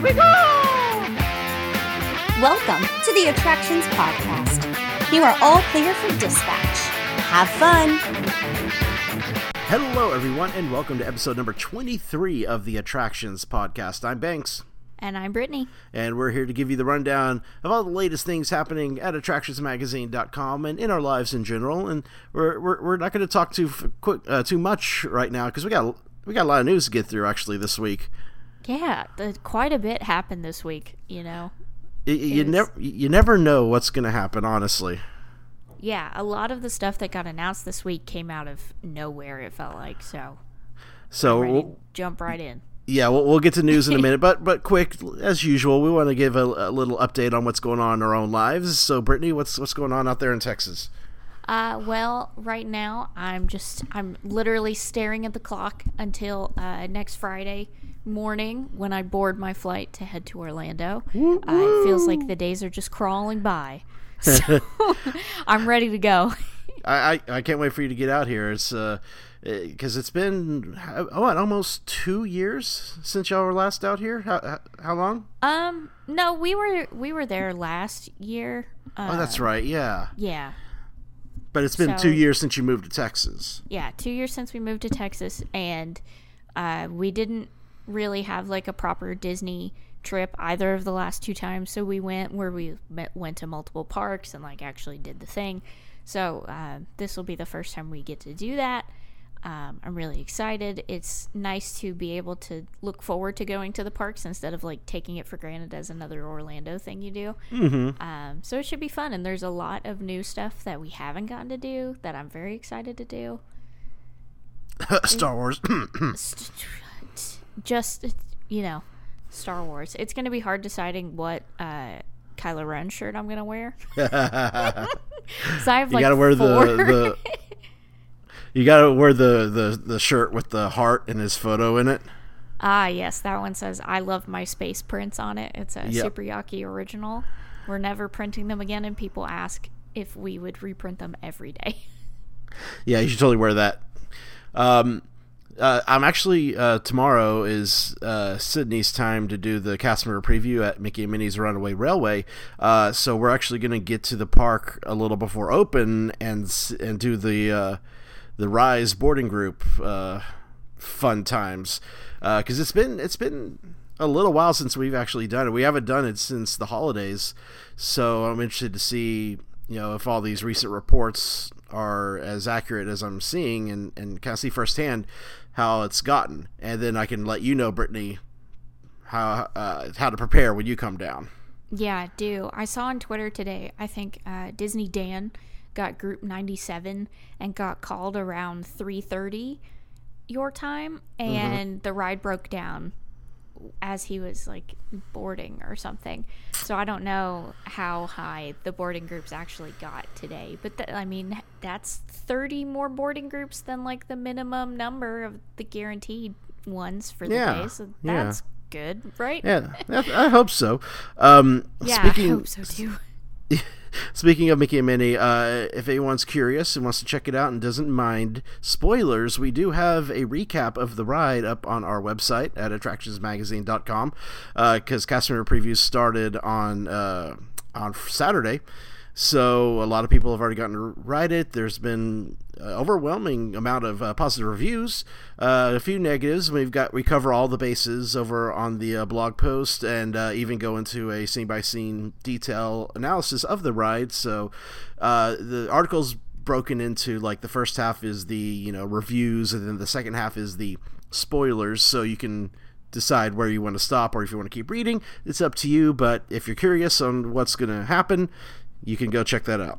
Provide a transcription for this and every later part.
Here we go! Welcome to the Attractions Podcast. You are all clear for dispatch. Have fun! Hello, everyone, and welcome to episode number 23 of the Attractions Podcast. I'm Banks. And I'm Brittany. And we're here to give you the rundown of all the latest things happening at attractionsmagazine.com and in our lives in general. And we're not going to talk too much right now because we got a lot of news to get through actually this week. Yeah, quite a bit happened this week, you know. You never know what's going to happen, honestly. Yeah, a lot of the stuff that got announced this week came out of nowhere, it felt like. So we'll jump right in. Yeah, we'll get to news in a minute, but quick, as usual, we want to give a little update on what's going on in our own lives. So, Brittany, what's going on out there in Texas? Well, right now, I'm literally staring at the clock until next Friday morning when I board my flight to head to Orlando. It feels like the days are just crawling by. So, I'm ready to go. I can't wait for you to get out here. It's because it's been almost 2 years since y'all were last out here. How long? No, we were there last year. Oh, that's right. Yeah. Yeah. But it's been 2 years since you moved to Texas. Yeah, 2 years since we moved to Texas, and we didn't really have like a proper Disney trip either of the last two times. So we went to multiple parks and like actually did the thing. So this will be the first time we get to do that. I'm really excited. It's nice to be able to look forward to going to the parks instead of like taking it for granted as another Orlando thing you do. Mm-hmm. So it should be fun, and there's a lot of new stuff that we haven't gotten to do that I'm very excited to do. Star Wars. Just, Star Wars. It's going to be hard deciding what Kylo Ren shirt I'm going to wear. So I have like you gotta wear four. You gotta wear the shirt with the heart and his photo in it. Ah, yes, that one says "I love my space prints" on it. It's a Super Yaki original. We're never printing them again, and people ask if we would reprint them every day. Yeah, you should totally wear that. I'm actually tomorrow is Sydney's time to do the cast member preview at Mickey and Minnie's Runaway Railway. So we're actually going to get to the park a little before open and do the Rise boarding group fun times because it's been a little while since we've actually done it. We haven't done it since the holidays, so I'm interested to see if all these recent reports are as accurate as I'm seeing and kind of see firsthand how it's gotten, and then I can let you know, Brittany, how to prepare when you come down. Yeah, do. I saw on Twitter today, I think Disney Dan got Group 97 and got called around 3:30 your time, and the ride broke down as he was like boarding or something. So I don't know how high the boarding groups actually got today, but that's 30 more boarding groups than like the minimum number of the guaranteed ones for the day. So that's good, right? Yeah, I hope so. I hope so too. Speaking of Mickey and Minnie, if anyone's curious and wants to check it out and doesn't mind spoilers, we do have a recap of the ride up on our website at attractionsmagazine.com because cast member previews started on Saturday. So a lot of people have already gotten to ride it. There's been an overwhelming amount of positive reviews, a few negatives. We cover all the bases over on the blog post and even go into a scene-by-scene detail analysis of the ride. So the article's broken into like the first half is the reviews, and then the second half is the spoilers. So you can decide where you want to stop or if you want to keep reading. It's up to you. But if you're curious on what's going to happen, you can go check that out.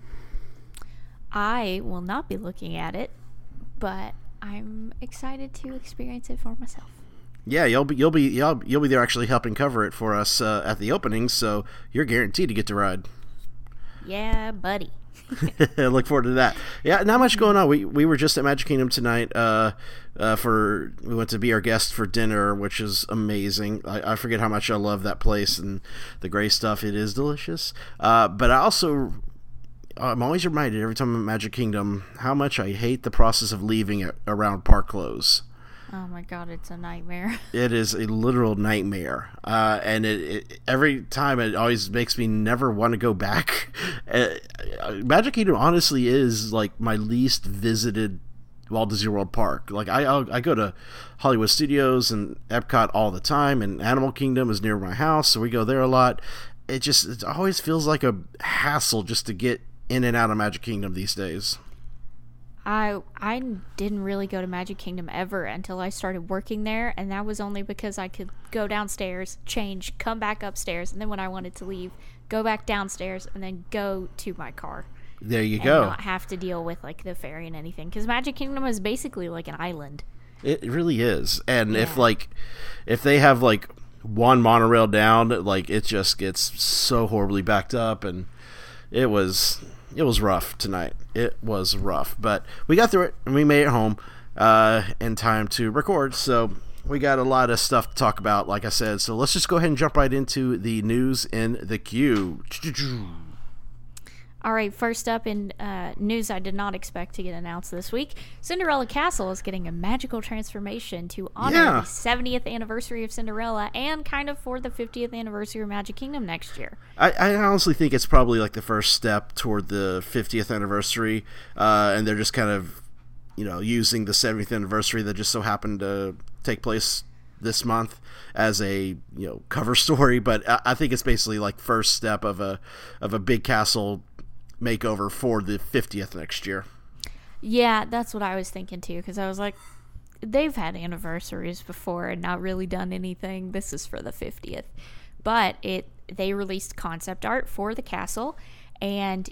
I will not be looking at it, but I'm excited to experience it for myself. Yeah, you'll be there actually helping cover it for us at the opening, so you're guaranteed to get to ride. Yeah, buddy. Look forward to that. Yeah, not much going on. We were just at Magic Kingdom tonight. We went to be our guest for dinner, which is amazing. I forget how much I love that place and the gray stuff. It is delicious. But I'm always reminded every time I'm at Magic Kingdom how much I hate the process of leaving around park close. Oh my god, it's a nightmare. It is a literal nightmare, and it every time it always makes me never want to go back. Magic Kingdom honestly is like my least visited Walt Disney World park. Like I go to Hollywood Studios and Epcot all the time, and Animal Kingdom is near my house, so we go there a lot. It always feels like a hassle just to get in and out of Magic Kingdom these days. I didn't really go to Magic Kingdom ever until I started working there, and that was only because I could go downstairs, change, come back upstairs, and then when I wanted to leave, go back downstairs, and then go to my car. There you and go. Not have to deal with like the ferry and anything, because Magic Kingdom is basically like an island. It really is, and if they have like one monorail down, like it just gets so horribly backed up, and it was rough tonight. It was rough, but we got through it and we made it home in time to record. So we got a lot of stuff to talk about, like I said. So let's just go ahead and jump right into the news in the queue. All right, first up in news I did not expect to get announced this week, Cinderella Castle is getting a magical transformation to honor the 70th anniversary of Cinderella and kind of for the 50th anniversary of Magic Kingdom next year. I honestly think it's probably like the first step toward the 50th anniversary, and they're just kind of, using the 70th anniversary that just so happened to take place this month as a cover story. But I think it's basically like first step of a big castle makeover for the 50th next year. Yeah, that's what I was thinking too, because I was like, they've had anniversaries before and not really done anything. This is for the 50th. But they released concept art for the castle, and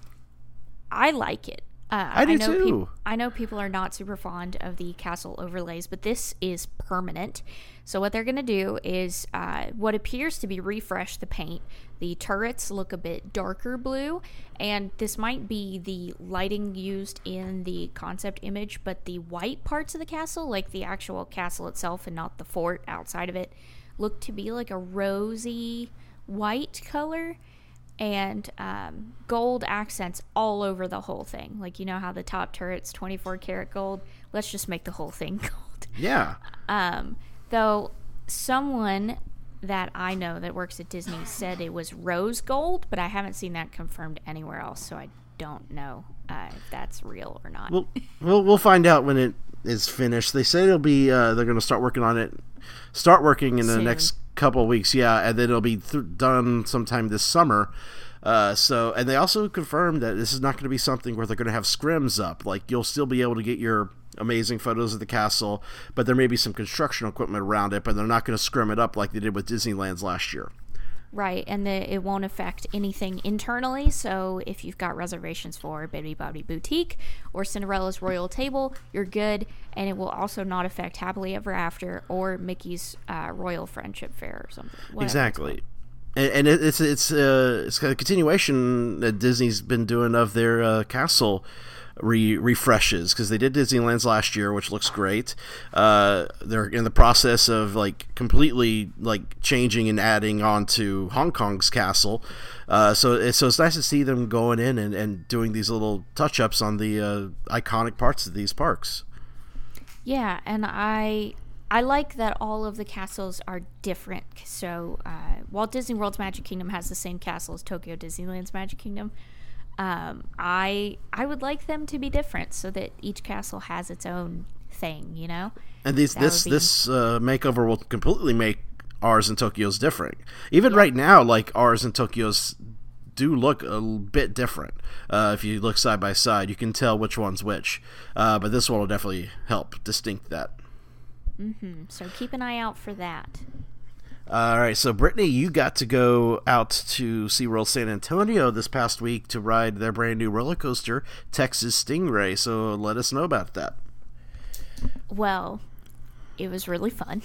I like it. I do too. I know people are not super fond of the castle overlays, but this is permanent. So what they're going to do is what appears to be refresh the paint. The turrets look a bit darker blue, and this might be the lighting used in the concept image, but the white parts of the castle, like the actual castle itself and not the fort outside of it, look to be like a rosy white color. And gold accents all over the whole thing. Like, how the top turret's 24 karat gold? Let's just make the whole thing gold. Yeah. Though someone that I know that works at Disney said it was rose gold, but I haven't seen that confirmed anywhere else, so I don't know if that's real or not. We'll find out when it is finished. They say it'll be they're going to start working in the next couple of weeks, and then it'll be done sometime this summer. And they also confirmed that this is not going to be something where they're going to have scrims up. Like, you'll still be able to get your amazing photos of the castle, but there may be some construction equipment around it, but they're not going to scrim it up like they did with Disneyland's last year. Right, and it won't affect anything internally, so if you've got reservations for Bitty Bobbity Boutique or Cinderella's Royal Table, you're good, and it will also not affect Happily Ever After or Mickey's Royal Friendship Fair or something. Exactly. And it's a continuation that Disney's been doing of their castle refreshes, because they did Disneyland's last year, which looks great. They're in the process of completely changing and adding on to Hong Kong's castle. So it's nice to see them going in and doing these little touch-ups on the iconic parts of these parks. Yeah, and I like that all of the castles are different. So Walt Disney World's Magic Kingdom has the same castle as Tokyo Disneyland's Magic Kingdom. I would like them to be different so that each castle has its own thing, And this makeover will completely make ours and Tokyo's different. Even right now, ours and Tokyo's do look a bit different. If you look side by side, you can tell which one's which. But this one will definitely help distinct that. Mm-hmm. So keep an eye out for that. All right, so Brittany, you got to go out to SeaWorld San Antonio this past week to ride their brand new roller coaster, Texas Stingray. So let us know about that. Well, it was really fun.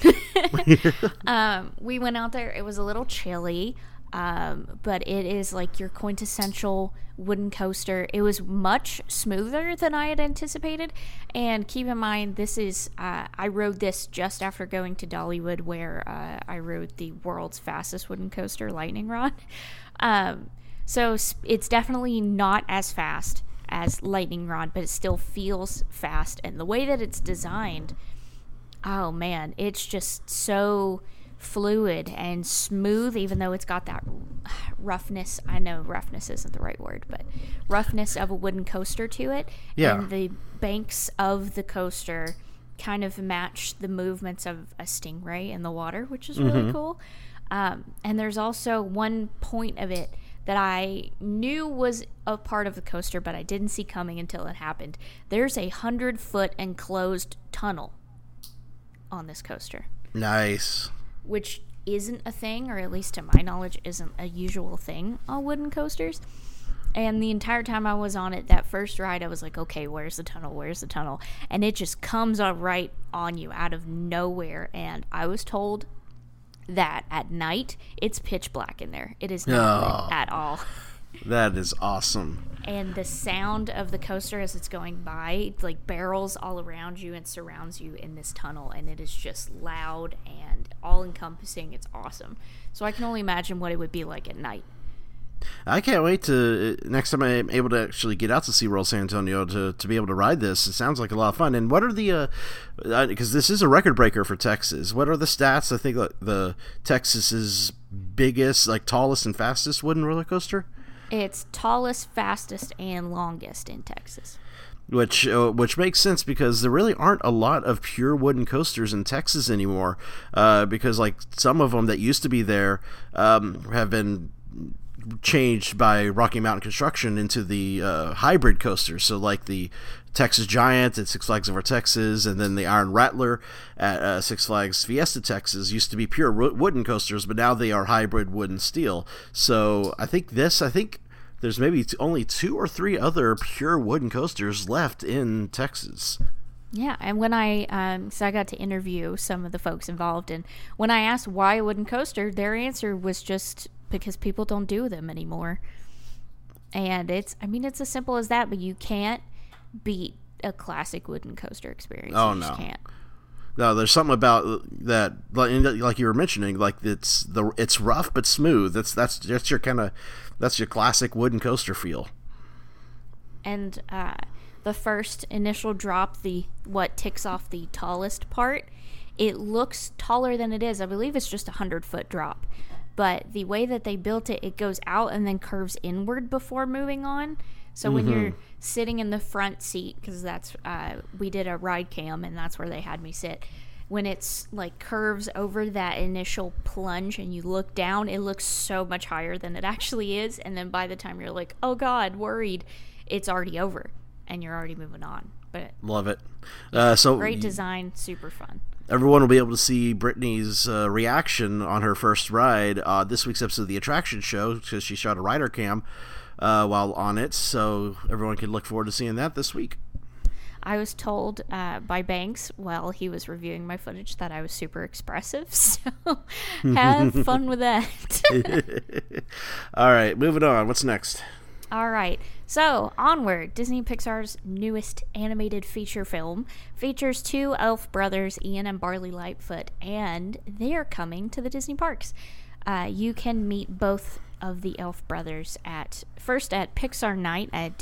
We went out there. It was a little chilly, but it is your quintessential wooden coaster. It was much smoother than I had anticipated. And keep in mind, this is I rode this just after going to Dollywood, where I rode the world's fastest wooden coaster, Lightning Rod. So it's definitely not as fast as Lightning Rod, but it still feels fast. And the way that it's designed, Oh man, it's just so fluid and smooth, even though it's got that roughness. I know roughness isn't the right word, but roughness of a wooden coaster to it. Yeah. And the banks of the coaster kind of match the movements of a stingray in the water, which is really cool. And there's also one point of it that I knew was a part of the coaster, but I didn't see coming until it happened. There's a 100-foot enclosed tunnel on this coaster. Nice. Which isn't a thing, or at least to my knowledge isn't a usual thing on wooden coasters. And the entire time I was on it, that first ride, I was like, okay, where's the tunnel? Where's the tunnel? And it just comes up right on you out of nowhere. And I was told that at night, it's pitch black in there. It is not lit at all. That is awesome. And the sound of the coaster as it's going by, it like barrels all around you and surrounds you in this tunnel, and it is just loud and all-encompassing. It's awesome. So I can only imagine what it would be like at night. I can't wait to next time I'm able to actually get out to SeaWorld San Antonio to be able to ride this. It sounds like a lot of fun. And what are the because this is a record breaker for Texas. What are the stats? I think the Texas's biggest, like tallest and fastest wooden roller coaster. It's tallest, fastest, and longest in Texas. Which makes sense because there really aren't a lot of pure wooden coasters in Texas anymore. Because like some of them that used to be there have been changed by Rocky Mountain Construction into the hybrid coasters. So like the Texas Giant at Six Flags Over Texas, and then the Iron Rattler at Six Flags Fiesta Texas used to be pure wooden coasters, but now they are hybrid wood and steel. So I think there's maybe only 2 or 3 other pure wooden coasters left in Texas. Yeah, and when so I got to interview some of the folks involved, and when I asked why a wooden coaster, their answer was just because people don't do them anymore. And it's as simple as that, but you can't beat a classic wooden coaster experience. Oh, you no. Just can't. No, there's something about that, like you were mentioning, like it's rough but smooth. That's your that's your classic wooden coaster feel. And the first initial drop, what ticks off the tallest part, it looks taller than it is. I believe it's just 100-foot drop. But the way that they built it, it goes out and then curves inward before moving on. So when you're sitting in the front seat, because that's we did a ride cam and that's where they had me sit. When it's like curves over that initial plunge and you look down, it looks so much higher than it actually is. And then by the time you're like, oh God, worried, it's already over and you're already moving on. But love it. So great design, super fun. Everyone will be able to see Brittany's reaction on her first ride this week's episode of the Attraction Show, because she shot a rider cam while on it, so everyone can look forward to seeing that this week. I was told by Banks while he was reviewing my footage that I was super expressive, so have fun with that. All right, moving on. What's next? All right, so onward. Disney Pixar's newest animated feature film features 2 elf brothers, Ian and Barley Lightfoot, and they are coming to the Disney parks. You can meet both of the elf brothers at Pixar Night at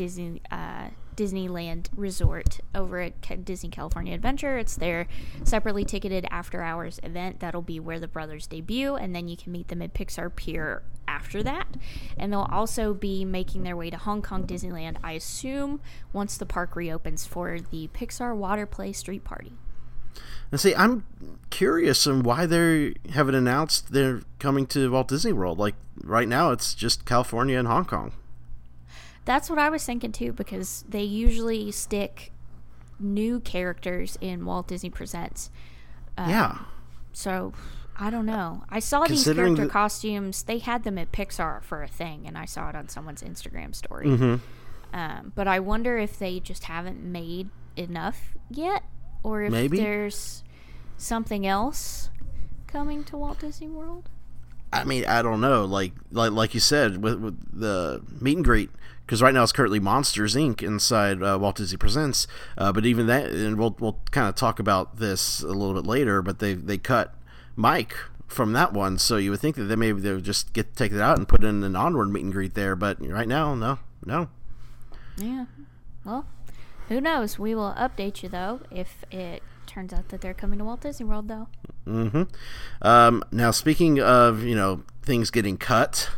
Disneyland Resort over at Disney California Adventure. It's their separately ticketed after-hours event. That'll be where the brothers debut, and then you can meet them at Pixar Pier after that. And they'll also be making their way to Hong Kong Disneyland, I assume, once the park reopens for the Pixar Water Play Street Party. And see, I'm curious on why they haven't announced they're coming to Walt Disney World. Like, right now, it's just California and Hong Kong. That's what I was thinking, too, because they usually stick new characters in Walt Disney Presents. Yeah. So, I don't know. I saw these character costumes. They had them at Pixar for a thing, and I saw it on someone's Instagram story. Mm-hmm. But I wonder if they just haven't made enough yet, or if there's something else coming to Walt Disney World. I mean, I don't know. Like you said, with the meet and greet, because right now it's currently Monsters, Inc. inside Walt Disney Presents. But even that, and we'll kind of talk about this a little bit later, but they cut Mike from that one, so you would think that they would just take it out and put in an Onward meet and greet there. But right now, no. Yeah. Well, who knows? We will update you, though, if it turns out that they're coming to Walt Disney World, though. Now, speaking of, things getting cut.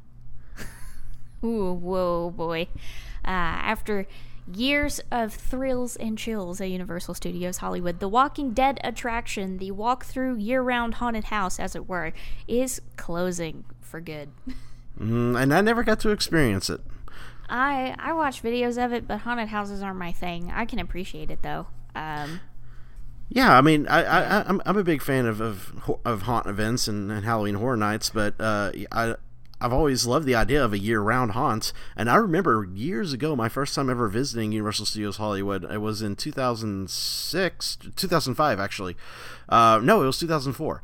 Ooh, whoa, boy. After years of thrills and chills at Universal Studios Hollywood, the Walking Dead attraction, the walk-through year-round haunted house, as it were, is closing for good. And I never got to experience it. I watch videos of it, but haunted houses aren't my thing. I can appreciate it, though. Yeah, I mean, I'm a big fan of haunt events and Halloween Horror Nights, but I've always loved the idea of a year-round haunt. And I remember years ago, my first time ever visiting Universal Studios Hollywood, it was in 2005, actually. No, it was 2004.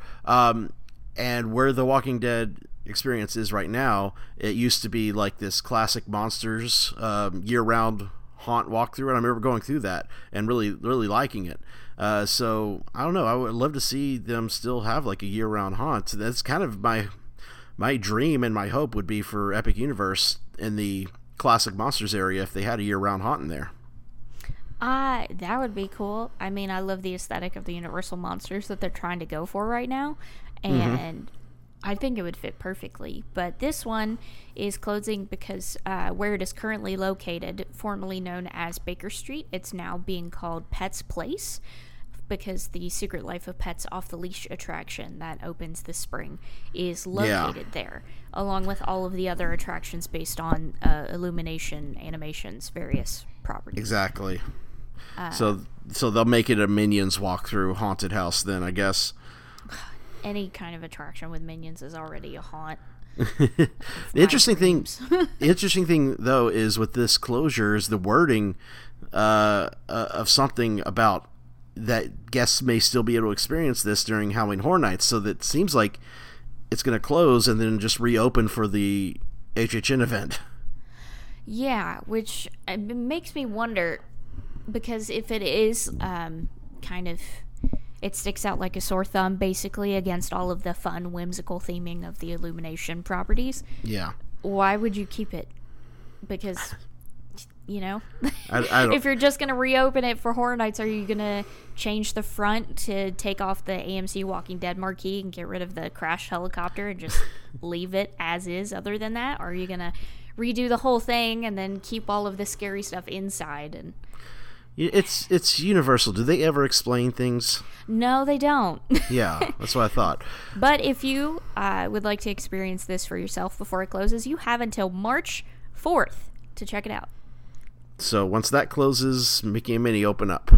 And where the Walking Dead experience is right now, it used to be like this classic Monsters year-round haunt walkthrough, and I remember going through that and really liking it. So I don't know, I would love to see them still have like a year-round haunt. That's kind of my dream, and my hope would be for Epic Universe in the classic Monsters area if they had a year-round haunt in there. That would be cool. I mean, I love the aesthetic of the Universal Monsters that they're trying to go for right now, and I think it would fit perfectly. But this one is closing because where it is currently located, formerly known as Baker Street, it's now being called Pets Place, because the Secret Life of Pets Off the Leash attraction that opens this spring is located there, along with all of the other attractions based on Illumination Animation's various properties. Exactly. So they'll make it a Minions walkthrough haunted house then, I guess. Any kind of attraction with Minions is already a haunt. The interesting thing though is with this closure is the wording of something about that guests may still be able to experience this during Halloween Horror Nights, so that seems like it's going to close and then just reopen for the HHN event. Yeah, which makes me wonder, because if it is kind of, it sticks out like a sore thumb basically against all of the fun, whimsical theming of the Illumination properties. Yeah. Why would you keep it? Because, I don't, if you're just going to reopen it for Horror Nights, are you going to change the front to take off the AMC Walking Dead marquee and get rid of the crash helicopter and just leave it as is other than that? Or are you going to redo the whole thing and then keep all of the scary stuff inside? And it's Universal. Do they ever explain things? No, they don't. Yeah, that's what I thought. But if you would like to experience this for yourself before it closes, you have until March 4th to check it out. So once that closes, Mickey and Minnie open up.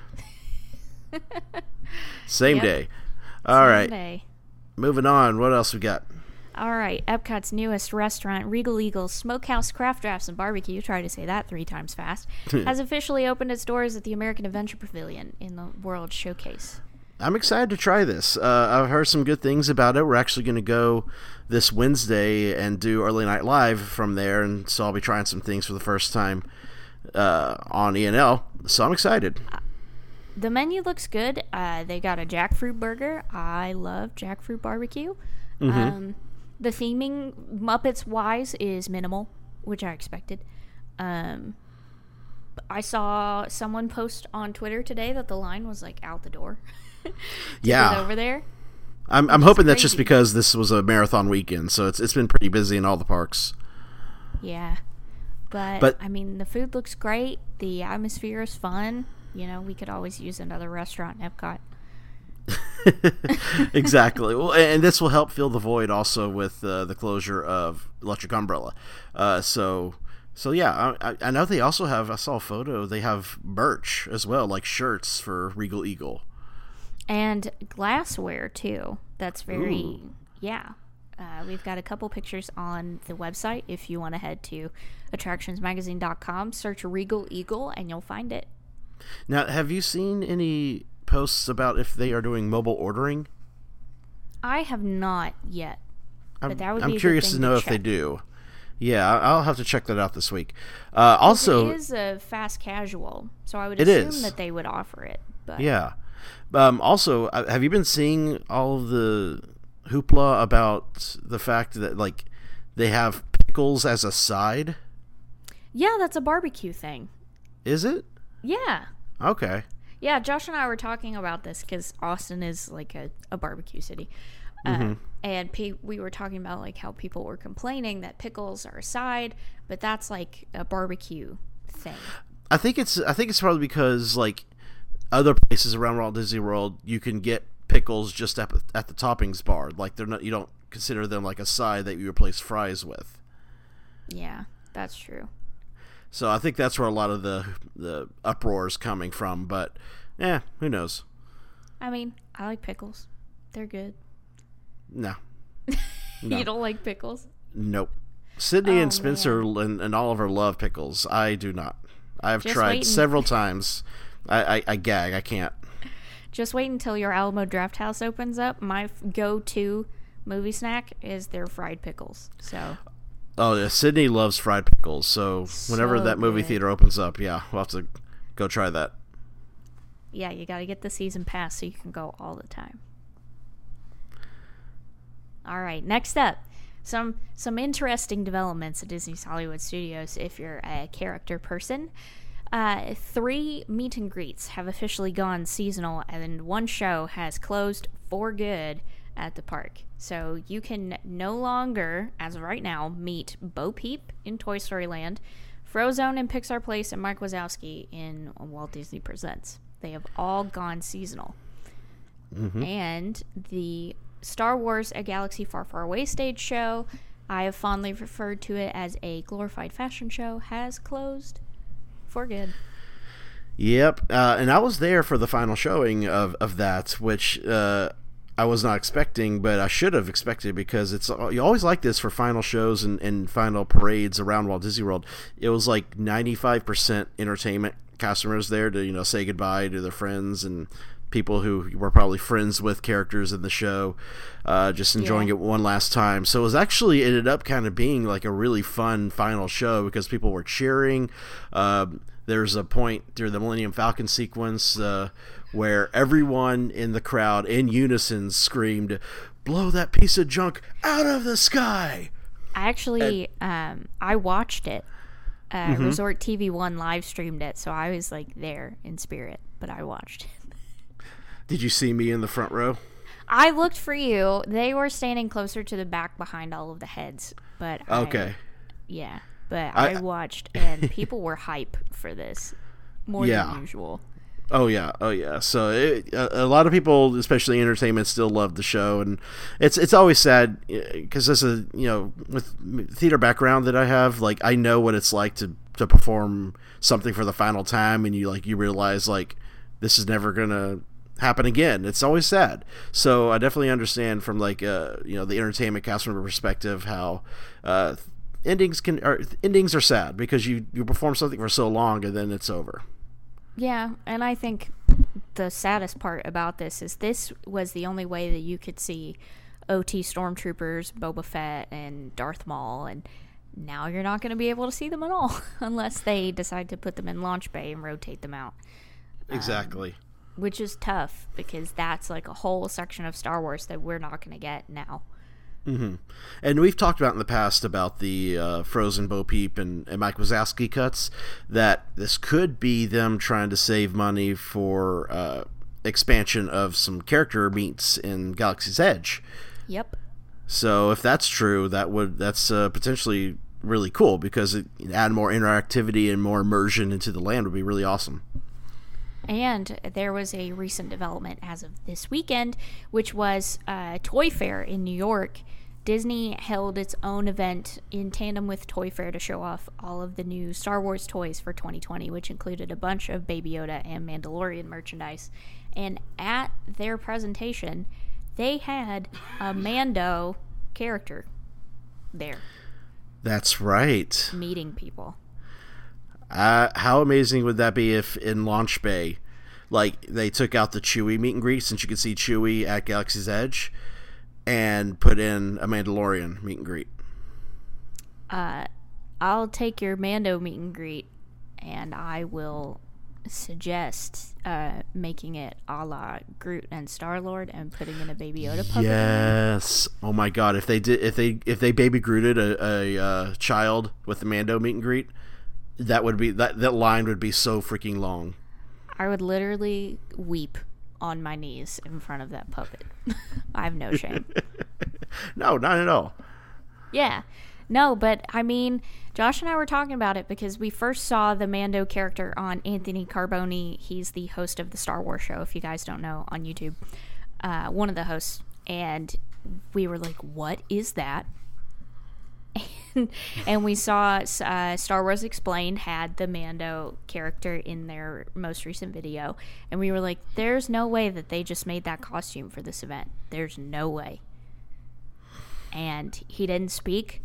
Same day. All right. Day. Moving on. What else we got? All right. Epcot's newest restaurant, Regal Eagle's Smokehouse Craft Drafts and Barbecue, try to say that 3 times fast, has officially opened its doors at the American Adventure Pavilion in the World Showcase. I'm excited to try this. I've heard some good things about it. We're actually going to go this Wednesday and do Early Night Live from there, and so I'll be trying some things for the first time on ENL, so I'm excited. The menu looks good. They got a jackfruit burger. I love jackfruit barbecue. The theming, Muppets-wise, is minimal, which I expected. I saw someone post on Twitter today that the line was like out the door. Get over there. I'm hoping that's just because this was a marathon weekend, so it's been pretty busy in all the parks. Yeah. But I mean, the food looks great. The atmosphere is fun. We could always use another restaurant in Epcot. Exactly. Well, and this will help fill the void also with the closure of Electric Umbrella. So yeah, I know they also have, I saw a photo, they have merch as well, like shirts for Regal Eagle. And glassware, too. That's very, yeah. We've got a couple pictures on the website. If you want to head to attractionsmagazine.com, search Regal Eagle, and you'll find it. Now, have you seen any posts about if they are doing mobile ordering? I have not yet. But that would be I'm curious to know if they do. Yeah, I'll have to check that out this week. Also, it is a fast casual, so I would assume that they would offer it. But yeah. Also, have you been seeing all of the hoopla about the fact that like they have pickles as a side? Yeah, that's a barbecue thing. Is it? Yeah. Okay. Yeah, Josh and I were talking about this because Austin is like a barbecue city. And we were talking about like how people were complaining that pickles are a side, but that's like a barbecue thing. I think it's probably because like other places around Walt Disney World, you can get pickles just at the toppings bar. Like they're not, you don't consider them like a side that you replace fries with. Yeah, that's true. So I think that's where a lot of the uproar is coming from. But who knows? I mean, I like pickles. They're good. No. You don't like pickles? Nope. Sydney and Spencer and Oliver love pickles. I do not. I've tried several times. I gag. I can't. Just wait until your Alamo Draft House opens up. My go-to movie snack is their fried pickles. So. Oh, yeah. Sydney loves fried pickles. So whenever that movie theater opens up, we'll have to go try that. Yeah, you got to get the season pass so you can go all the time. All right, next up, some interesting developments at Disney's Hollywood Studios if you're a character person. 3 meet and greets have officially gone seasonal, and one show has closed for good at the park. So you can no longer, as of right now, meet Bo Peep in Toy Story Land, Frozone in Pixar Place, and Mike Wazowski in Walt Disney Presents. They have all gone seasonal. And the Star Wars A Galaxy Far, Far Away stage show, I have fondly referred to it as a glorified fashion show, has closed for good. Yep, and I was there for the final showing of that, which I was not expecting, but I should have expected, because you always like this for final shows and final parades around Walt Disney World. It was like 95% entertainment customers there to say goodbye to their friends and people who were probably friends with characters in the show, just enjoying it one last time. So it was actually ended up kind of being like a really fun final show because people were cheering. There's a point during the Millennium Falcon sequence where everyone in the crowd in unison screamed, "Blow that piece of junk out of the sky!" I actually, I watched it. Resort TV 1 live streamed it, so I was like there in spirit, but I watched it. Did you see me in the front row? I looked for you. They were standing closer to the back behind all of the heads, but okay. I watched, and people were hype for this more than usual. Oh yeah. So a lot of people, especially entertainment, still love the show, and it's always sad because as a with theater background that I have, like I know what it's like to perform something for the final time, and you realize like this is never gonna happen again. It's always sad. So I definitely understand from like the entertainment customer perspective how endings are sad because you perform something for so long and then it's over. Yeah, and I think the saddest part about this was the only way that you could see OT Stormtroopers, Boba Fett, and Darth Maul, and now you're not going to be able to see them at all unless they decide to put them in launch bay and rotate them out. Exactly. Which is tough because that's like a whole section of Star Wars that we're not going to get now. Mm-hmm. And we've talked about in the past about the Frozen Bo Peep and Mike Wazowski cuts, that this could be them trying to save money for expansion of some character meets in Galaxy's Edge. Yep. So if that's true, that's potentially really cool because it add more interactivity and more immersion into the land would be really awesome. And there was a recent development as of this weekend, which was Toy Fair in New York. Disney held its own event in tandem with Toy Fair to show off all of the new Star Wars toys for 2020, which included a bunch of Baby Yoda and Mandalorian merchandise. And at their presentation, they had a Mando character there. That's right. Meeting people. How amazing would that be if in Launch Bay, like, they took out the Chewie meet and greet, since you could see Chewie at Galaxy's Edge, and put in a Mandalorian meet and greet? I'll take your Mando meet and greet, and I will suggest making it a la Groot and Star-Lord and putting in a Baby Yoda puppet. Yes. Oh my God! If they Baby Grooted a child with the Mando meet and greet, that line would be so freaking long. I would literally weep on my knees in front of that puppet. I have no shame. No, not at all. Yeah. No, but I mean, Josh and I were talking about it because we first saw the Mando character on Anthony Carboni. He's the host of the Star Wars show, if you guys don't know, on YouTube. One of the hosts. And we were like, what is that? And we saw Star Wars Explained had the Mando character in their most recent video. And we were like, there's no way that they just made that costume for this event. There's no way. And he didn't speak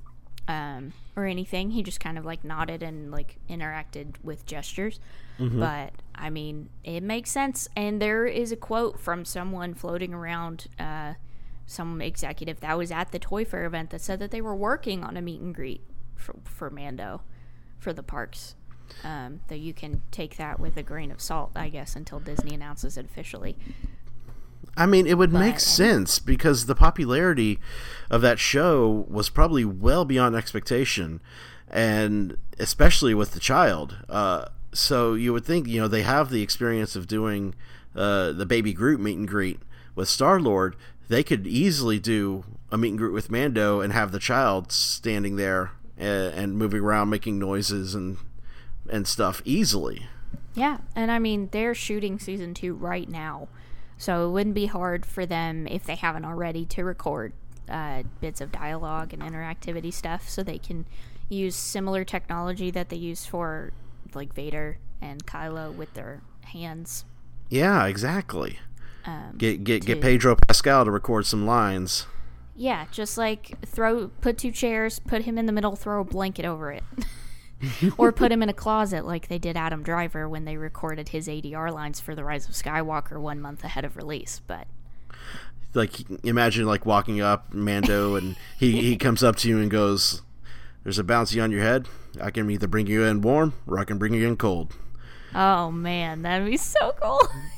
or anything. He just kind of like nodded and like interacted with gestures. Mm-hmm. But I mean, it makes sense. And there is a quote from someone floating around, some executive that was at the Toy Fair event that said that they were working on a meet and greet for Mando for the parks. Though you can take that with a grain of salt, I guess, until Disney announces it officially. I mean, it would make sense because the popularity of that show was probably well beyond expectation, and especially with the child. So you would think, they have the experience of doing the Baby Groot meet and greet with Star-Lord. They could easily do a meet and greet with Mando and have the child standing there and moving around, making noises and stuff easily. Yeah, and I mean, they're shooting season 2 right now. So it wouldn't be hard for them, if they haven't already, to record bits of dialogue and interactivity stuff so they can use similar technology that they use for, like, Vader and Kylo with their hands. Yeah, exactly. Get Pedro Pascal to record some lines. Yeah, just like put 2 chairs, put him in the middle, throw a blanket over it. Or put him in a closet like they did Adam Driver when they recorded his ADR lines for The Rise of Skywalker 1 month ahead of release. But like, imagine like walking up Mando and he comes up to you and goes, "There's a bouncy on your head. I can either bring you in warm or I can bring you in cold." Oh man, that'd be so cool.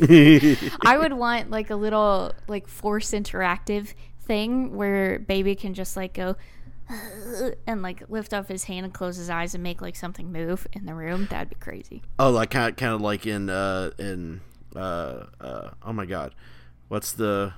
I would want like a little like Force interactive thing where Baby can just like go and like lift up his hand and close his eyes and make like something move in the room. That'd be crazy. Oh, like kind of like in oh my god, what's the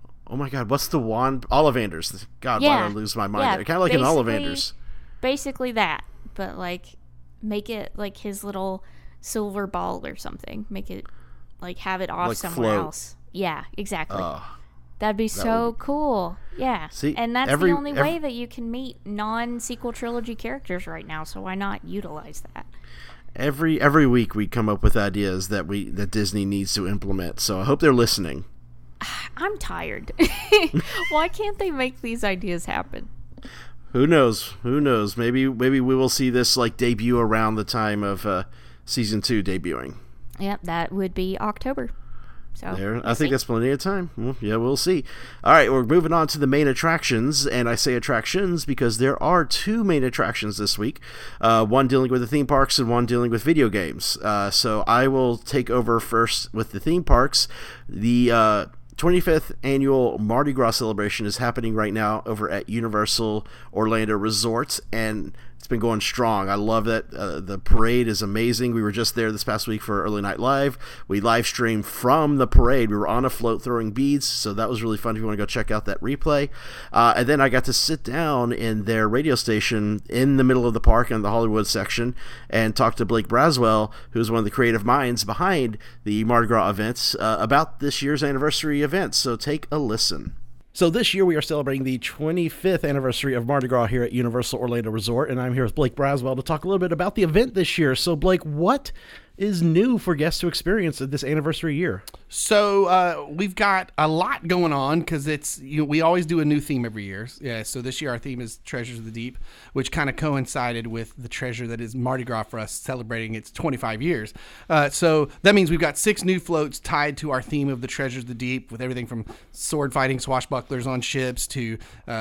wand? Ollivanders. God, yeah. Why did I lose my mind? Yeah, kind of like in Ollivanders. Basically that, but like make it like his little silver ball or something. Make it like have it off like somewhere else. Yeah, exactly. That'd be so cool. Yeah. See, and that's the only way that you can meet non-sequel trilogy characters right now, so why not utilize that? Every week we come up with ideas that Disney needs to implement, so I hope they're listening. I'm tired. Why can't they make these ideas happen? Who knows? Maybe we will see this like debut around the time of season 2 debuting. Yep, that would be October. So I think that's plenty of time. Well, yeah, we'll see. All right, we're moving on to the main attractions, and I say attractions because there are 2 main attractions this week, one dealing with the theme parks and one dealing with video games. So I will take over first with the theme parks. The 25th annual Mardi Gras celebration is happening right now over at Universal Orlando Resort, and it's been going strong. I love that. The parade is amazing. We were just there this past week for Early Night Live. We live streamed from the parade. We were on a float throwing beads, so that was really fun if you want to go check out that replay. And then I got to sit down in their radio station in the middle of the park in the Hollywood section and talk to Blake Braswell, who's one of the creative minds behind the Mardi Gras events, about this year's anniversary events. So take a listen. So this year we are celebrating the 25th anniversary of Mardi Gras here at Universal Orlando Resort, and I'm here with Blake Braswell to talk a little bit about the event this year. So Blake, what is new for guests to experience at this anniversary year? So we've got a lot going on because it's we always do a new theme every year. Yeah, so this year our theme is Treasures of the Deep, which kind of coincided with the treasure that is Mardi Gras for us, celebrating its 25 years. So that means we've got 6 new floats tied to our theme of the Treasures of the Deep, with everything from sword fighting swashbucklers on ships to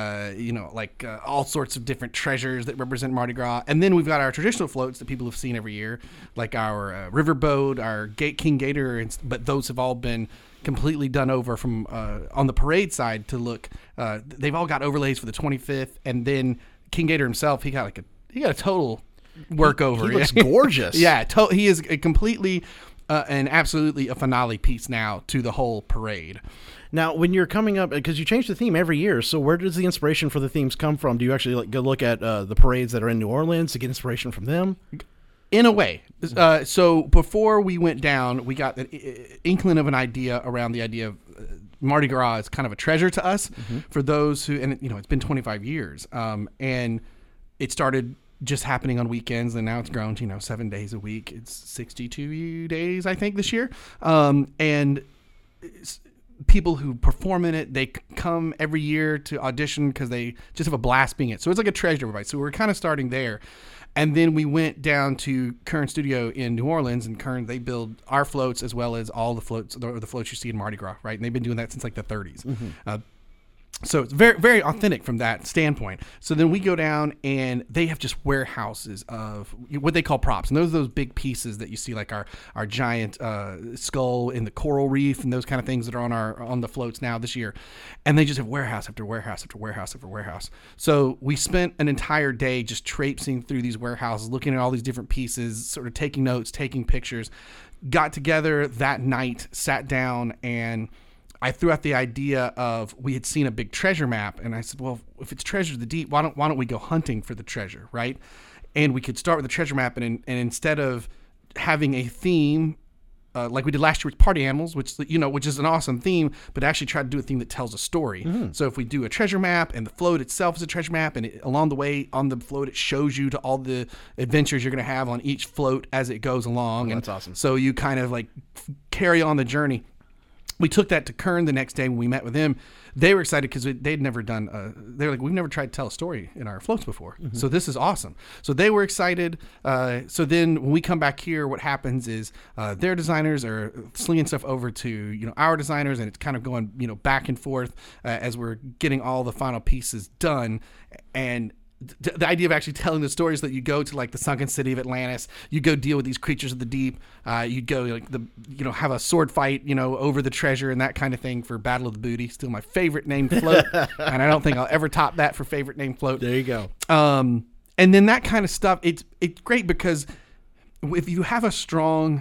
all sorts of different treasures that represent Mardi Gras. And then we've got our traditional floats that people have seen every year, like our riverboat, our King Gator, but those have all been completely done over from on the parade side to look. They've all got overlays for the 25th, and then King Gator himself, he got a total work over. He looks gorgeous. Yeah, he is a completely and absolutely a finale piece now to the whole parade. Now, when you're coming up, because you change the theme every year, so where does the inspiration for the themes come from? Do you actually go look at the parades that are in New Orleans to get inspiration from them? In a way. So before we went down, we got an inkling of an idea around the idea of Mardi Gras is kind of a treasure to us for those who, and it's been 25 years. And it started just happening on weekends, and now it's grown to, 7 days a week. It's 62 days, I think, this year. And people who perform in it, they come every year to audition because they just have a blast being it. So it's like a treasure to everybody. So we're kind of starting there. And then we went down to Kern Studio in New Orleans, and Kern, they build our floats as well as all the floats, the floats you see in Mardi Gras, right? And they've been doing that since like the 30s. So it's very, very authentic from that standpoint. So then we go down, and they have just warehouses of what they call props. And those are those big pieces that you see, like our giant skull in the coral reef and those kind of things that are on the floats now this year. And they just have warehouse after warehouse after warehouse after warehouse. So we spent an entire day just traipsing through these warehouses, looking at all these different pieces, sort of taking notes, taking pictures. Got together that night, sat down, and I threw out the idea of, we had seen a big treasure map, and I said, well, if it's treasure of the deep, why don't we go hunting for the treasure, right? And we could start with the treasure map, and instead of having a theme like we did last year with party animals, which is an awesome theme, but actually try to do a theme that tells a story. So if we do a treasure map, and the float itself is a treasure map, and along the way on the float it shows you to all the adventures you're going to have on each float as it goes along. That's awesome. So you kind of like carry on the journey. We took that to Kern the next day when we met with them. They were excited because they'd never done, they're like, we've never tried to tell a story in our floats before. So this is awesome. So they were excited. So then when we come back here, what happens is their designers are slinging stuff over to, our designers, and it's kind of going, back and forth as we're getting all the final pieces done. And the idea of actually telling the stories, that you go to like the sunken city of Atlantis, you go deal with these creatures of the deep, you go like have a sword fight, over the treasure and that kind of thing for Battle of the Booty. Still my favorite named float, and I don't think I'll ever top that for favorite named float. There you go. And then that kind of stuff, it's great because if you have a strong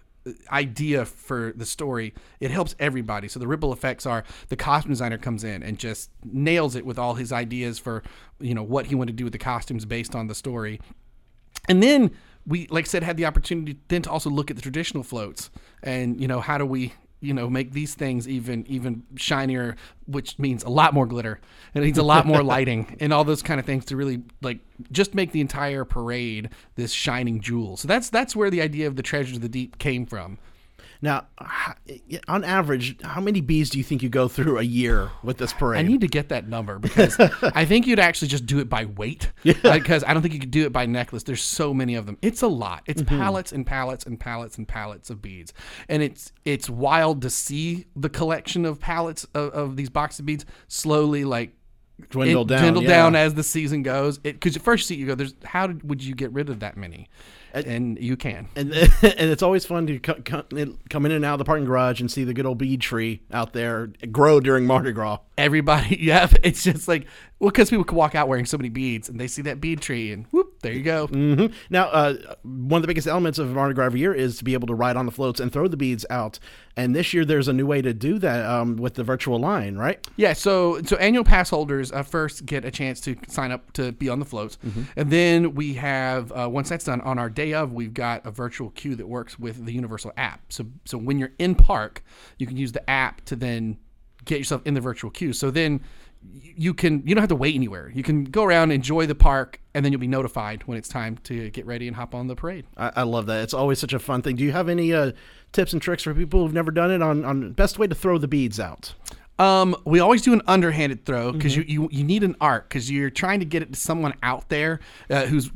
idea for the story, it helps everybody. So the ripple effects are, the costume designer comes in and just nails it with all his ideas for what he wanted to do with the costumes based on the story. And then we, like I said, had the opportunity then to also look at the traditional floats and how do we make these things even shinier, which means a lot more glitter, and it needs a lot more lighting and all those kind of things to really like just make the entire parade this shining jewel. So that's where the idea of the Treasures of the Deep came from. Now, on average, how many bees do you think you go through a year with this parade? I need to get that number because I think you'd actually just do it by weight, because I don't think you could do it by necklace. There's so many of them. It's a lot. It's pallets and pallets and pallets and pallets of beads. And it's wild to see the collection of pallets of these boxes of beads slowly like dwindle down as the season goes. Because at first you go, how would you get rid of that many? And you can. And it's always fun to come in and out of the parking garage and see the good old bead tree out there grow during Mardi Gras. Everybody, it's just like, because people can walk out wearing so many beads and they see that bead tree and whoop, there you go. Now, one of the biggest elements of Mardi Gras every year is to be able to ride on the floats and throw the beads out. And this year there's a new way to do that with the virtual line, right? Yeah, so annual pass holders first get a chance to sign up to be on the floats. And then we have, once that's done, on our day of, we've got a virtual queue that works with the Universal app. So when you're in park, you can use the app to then get yourself in the virtual queue. So then you don't have to wait anywhere. You can go around, enjoy the park, and then you'll be notified when it's time to get ready and hop on the parade. I love that. It's always such a fun thing. Do you have any tips and tricks for people who've never done it on best way to throw the beads out? We always do an underhanded throw because you need an arc because you're trying to get it to someone out there who's,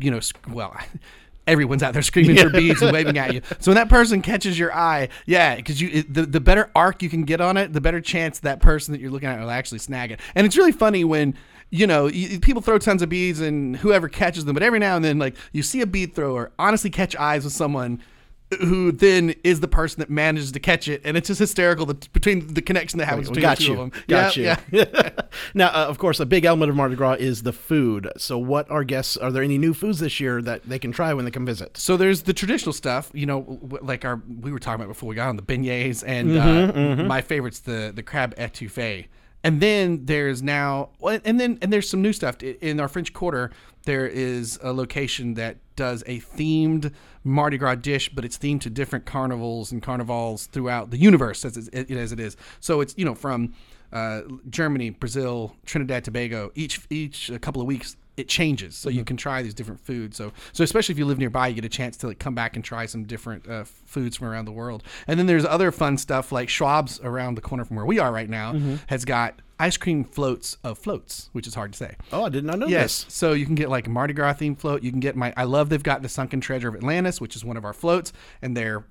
everyone's out there screaming for beads and waving at you. So when that person catches your eye, because the better arc you can get on it, the better chance that person that you're looking at will actually snag it. And it's really funny when, people throw tons of beads and whoever catches them, but every now and then, like, you see a bead thrower honestly catch eyes with someone who then is the person that manages to catch it, and it's just hysterical between the connection that happens between the two of them. Got you. Yeah. Now, of course, a big element of Mardi Gras is the food. So, what are there any new foods this year that they can try when they come visit? So there's the traditional stuff, like we were talking about before we got on the beignets, and my favorite's the crab etouffee. And then there's there's some new stuff in our French Quarter. There is a location that does a themed Mardi Gras dish, but it's themed to different carnivals and carnivals throughout the universe as it is. So it's from Germany, Brazil, Trinidad, Tobago. Each a couple of weeks it changes, so you can try these different foods. So especially if you live nearby, you get a chance to come back and try some different foods from around the world. And then there's other fun stuff like Schwab's around the corner from where we are right now has got ice cream floats of floats, which is hard to say. Oh, I did not know yes. this. So you can get like a Mardi Gras themed float. You can get they've got the Sunken Treasure of Atlantis, which is one of our floats, and their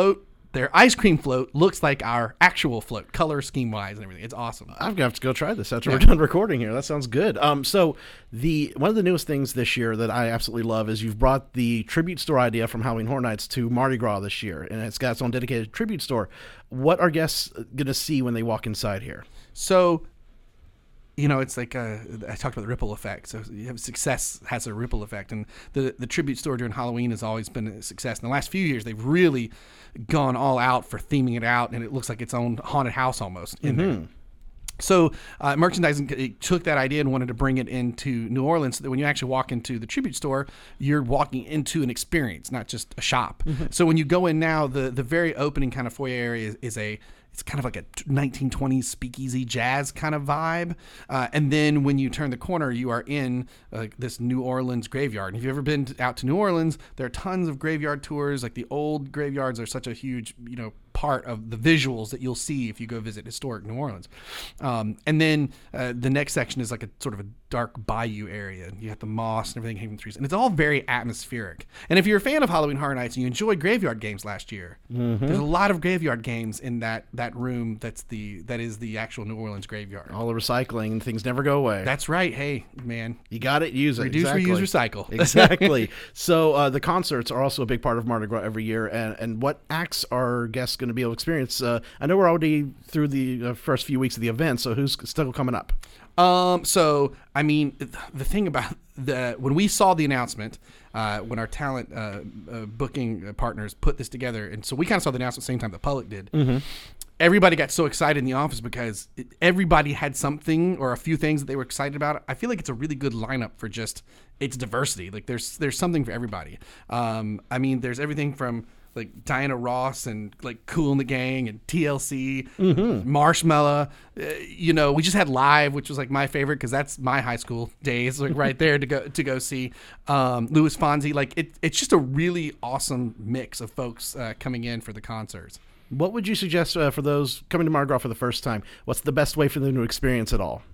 ice cream float looks like our actual float, color scheme wise and everything. It's awesome. I'm gonna have to go try this after we're done recording here. That sounds good. So one of the newest things this year that I absolutely love is you've brought the tribute store idea from Halloween Horror Nights to Mardi Gras this year, and it's got its own dedicated tribute store. What are guests gonna see when they walk inside here? So, it's like I talked about the ripple effect. So you have success has a ripple effect, and the tribute store during Halloween has always been a success. In the last few years, they've really gone all out for theming it out, and it looks like its own haunted house almost in there. So merchandising took that idea and wanted to bring it into New Orleans so that when you actually walk into the tribute store, you're walking into an experience, not just a shop. So when you go in now, the very opening kind of foyer area is it's kind of like a 1920s speakeasy jazz kind of vibe. And then when you turn the corner, you are in this New Orleans graveyard. And if you've ever been out to New Orleans, there are tons of graveyard tours. Like the old graveyards are such a huge, part of the visuals that you'll see if you go visit historic New Orleans. And then the next section is like a sort of a dark bayou area. You have the moss and everything hanging from the trees. And it's all very atmospheric. And if you're a fan of Halloween Horror Nights and you enjoyed graveyard games last year, there's a lot of graveyard games in that room that is the actual New Orleans graveyard. All the recycling and things never go away. That's right. Hey, man. You got it, use it. Reduce, reuse, recycle. Exactly. So the concerts are also a big part of Mardi Gras every year. And what acts are guests going to be able to experience? I know we're already through the first few weeks of the event, so who's still coming up? So, I mean, the thing about when we saw the announcement, when our talent booking partners put this together, and so we kind of saw the announcement at the same time the public did. Everybody got so excited in the office because everybody had something or a few things that they were excited about. I feel like it's a really good lineup for just its diversity. Like there's something for everybody. I mean, there's everything from like Diana Ross and like Kool and the Gang and TLC, Marshmello. We just had Live, which was like my favorite because that's my high school days, like right there to go see. Louis Fonsi. Like it's just a really awesome mix of folks coming in for the concerts. What would you suggest for those coming to Mardi Gras for the first time? What's the best way for them to experience it all?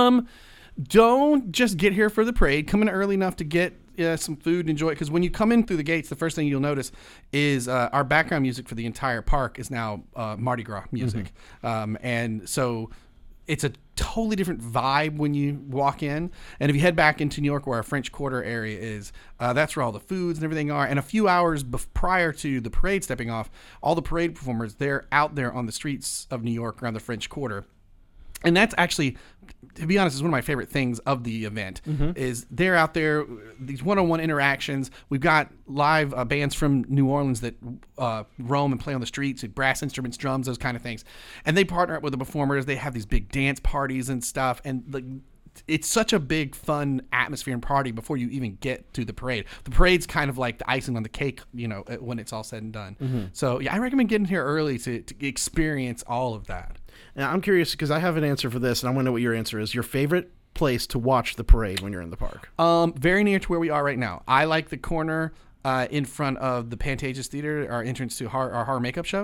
Don't just get here for the parade. Come in early enough to get some food and enjoy it. Because when you come in through the gates, the first thing you'll notice is our background music for the entire park is now Mardi Gras music. And so it's a totally different vibe when you walk in. And if you head back into New York where our French Quarter area is, that's where all the foods and everything are. And a few hours prior to the parade stepping off, all the parade performers, they're out there on the streets of New York around the French Quarter. And that's actually, to be honest, is one of my favorite things of the event is they're out there, these one-on-one interactions. We've got live bands from New Orleans that roam and play on the streets, brass instruments, drums, those kind of things. And they partner up with the performers. They have these big dance parties and stuff. And like, it's such a big, fun atmosphere and party before you even get to the parade. The parade's kind of like the icing on the cake, when it's all said and done. So yeah, I recommend getting here early to experience all of that. Now, I'm curious because I have an answer for this, and I want to know what your answer is. Your favorite place to watch the parade when you're in the park? Very near to where we are right now. I like the corner in front of the Pantages Theater, our entrance to our horror makeup show.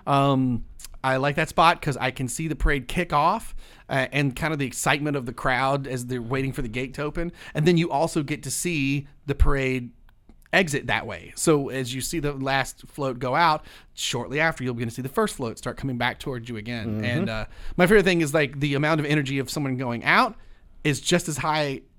I like that spot because I can see the parade kick off and kind of the excitement of the crowd as they're waiting for the gate to open. And then you also get to see the parade exit that way. So as you see the last float go out, shortly after you'll begin to see the first float start coming back towards you again. And my favorite thing is like the amount of energy of someone going out is just as high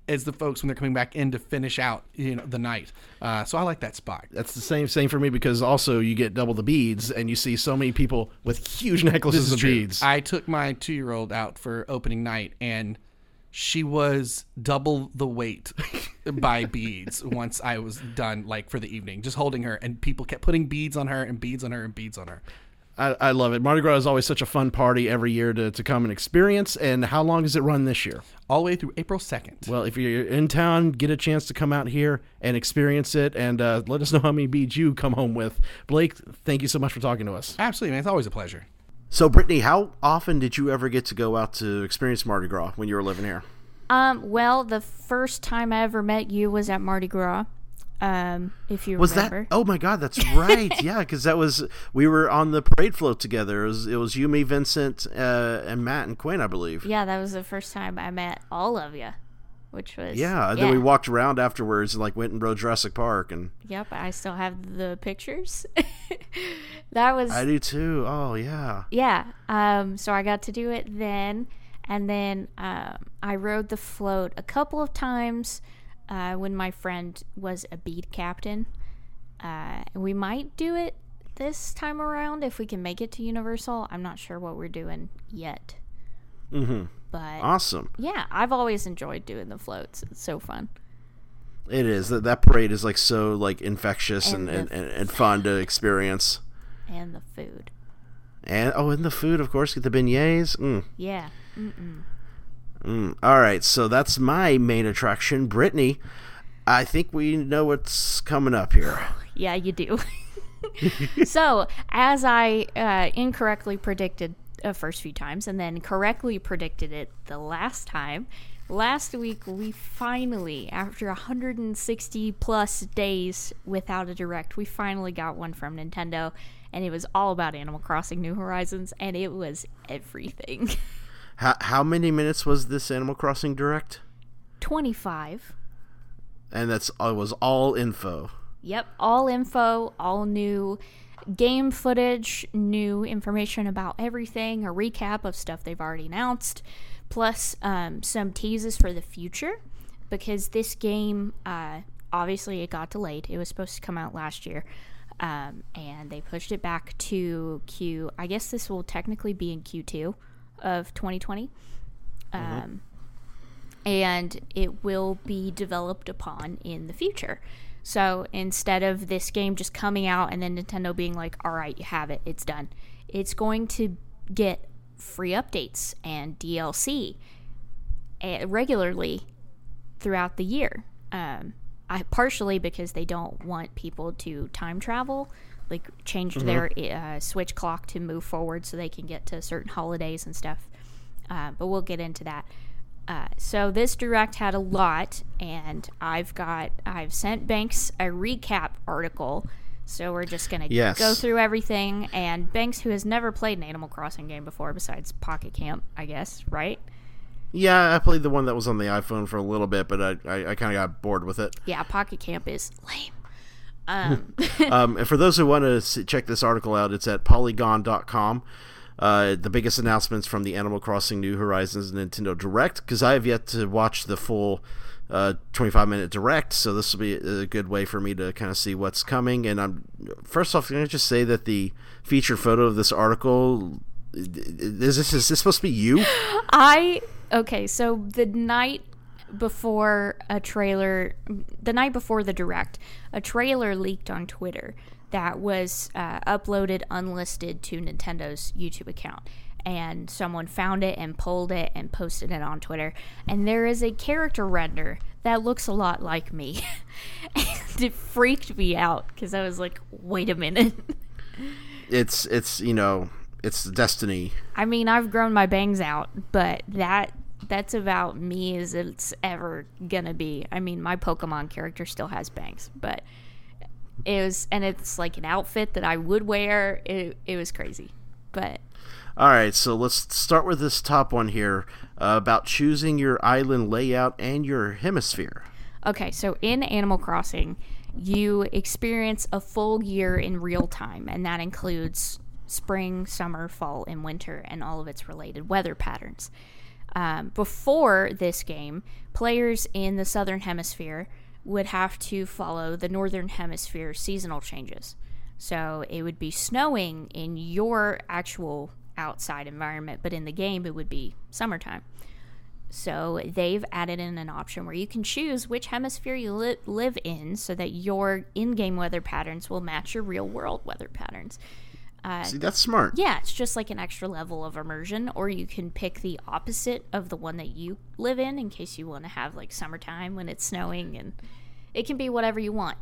as the folks when they're coming back in to finish out the night. So I like that spot. That's the same for me, because also you get double the beads, and you see so many people with huge necklaces of beads. I took my 2-year-old out for opening night, and she was double the weight by beads once I was done, like for the evening, just holding her, and people kept putting beads on her and beads on her and beads on her. I love it. Mardi Gras is always such a fun party every year to come and experience. And how long does it run this year? All the way through April 2nd. Well, if you're in town, get a chance to come out here and experience it, and let us know how many beads you come home with. Blake, thank you so much for talking to us. Absolutely, man. It's always a pleasure. So, Brittany, how often did you ever get to go out to experience Mardi Gras when you were living here? Well, the first time I ever met you was at Mardi Gras. If you remember. That? Oh my God, that's right. Yeah, because we were on the parade float together. It was you, me, Vincent, and Matt and Quinn, I believe. Yeah, that was the first time I met all of you, which was Then we walked around afterwards and went and rode Jurassic Park and. Yep, I still have the pictures. That was. I do too. Oh yeah. Yeah. So I got to do it then, and then I rode the float a couple of times. When my friend was a bead captain. We might do it this time around if we can make it to Universal. I'm not sure what we're doing yet. Mm-hmm. But awesome. Yeah, I've always enjoyed doing the floats. It's so fun. It is. That parade is so infectious and fun to experience. And the food. And the food, of course. Get the beignets. Mm. Yeah. All right, so that's my main attraction. Brittany, I think we know what's coming up here. Yeah, you do. So, as I incorrectly predicted the first few times and then correctly predicted it the last time, last week we finally, after 160 plus days without a direct, we finally got one from Nintendo, and it was all about Animal Crossing New Horizons, and it was everything. How many minutes was this Animal Crossing Direct? 25. And it was all info. Yep, all info, all new game footage, new information about everything, a recap of stuff they've already announced, plus some teases for the future, because this game, obviously it got delayed. It was supposed to come out last year, and they pushed it back to I guess this will technically be in Q2 of 2020, and it will be developed upon in the future. So instead of this game just coming out and then Nintendo being like, all right, you have it, it's done, it's going to get free updates and DLC regularly throughout the year. Partially because they don't want people to time travel, change their Switch clock to move forward so they can get to certain holidays and stuff. But we'll get into that. So this Direct had a lot, and I've sent Banks a recap article. So we're just going to go through everything. And Banks, who has never played an Animal Crossing game before besides Pocket Camp, I guess, right? Yeah, I played the one that was on the iPhone for a little bit, but I kind of got bored with it. Yeah, Pocket Camp is lame. And for those who want to check this article out, it's at Polygon.com. The biggest announcements from the Animal Crossing New Horizons Nintendo Direct, because I have yet to watch the full 25-minute Direct, so this will be a good way for me to kind of see what's coming. And I'm first off going to just say that the feature photo of this article, is this supposed to be you? Okay, so the night before the Direct, a trailer leaked on Twitter that was uploaded unlisted to Nintendo's YouTube account, and someone found it and pulled it and posted it on Twitter, and there is a character render that looks a lot like me. And it freaked me out because I was like, wait a minute. It's destiny. I mean, I've grown my bangs out, but that's about me as it's ever gonna be. I mean, my Pokemon character still has bangs, but it's like an outfit that I would wear. It was crazy, but. All right, so let's start with this top one here about choosing your island layout and your hemisphere. Okay, so in Animal Crossing, you experience a full year in real time, and that includes spring, summer, fall, and winter, and all of its related weather patterns. Before this game, players in the Southern Hemisphere would have to follow the Northern Hemisphere seasonal changes. So it would be snowing in your actual outside environment, but in the game it would be summertime. So they've added in an option where you can choose which hemisphere you live in so that your in-game weather patterns will match your real-world weather patterns. See, that's smart. Yeah, it's just like an extra level of immersion, or you can pick the opposite of the one that you live in case you want to have like summertime when it's snowing, and it can be whatever you want.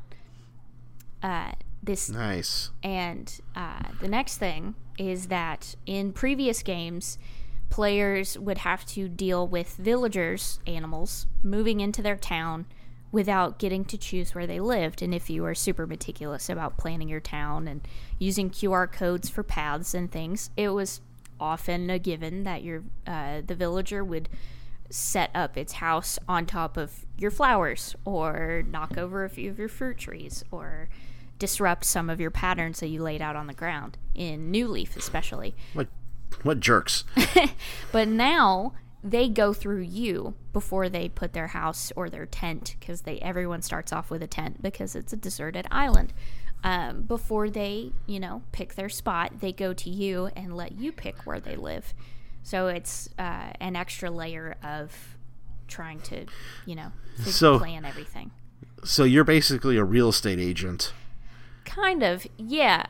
Nice. And the next thing is that in previous games, players would have to deal with villagers, animals, moving into their town without getting to choose where they lived. And if you were super meticulous about planning your town and using QR codes for paths and things, it was often a given that the villager would set up its house on top of your flowers, or knock over a few of your fruit trees, or disrupt some of your patterns that you laid out on the ground, in New Leaf especially. What jerks. But now they go through you before they put their house or their tent, because everyone starts off with a tent because it's a deserted island. Before they, pick their spot, they go to you and let you pick where they live. So it's an extra layer of trying to, plan everything. So you're basically a real estate agent. Kind of, yeah.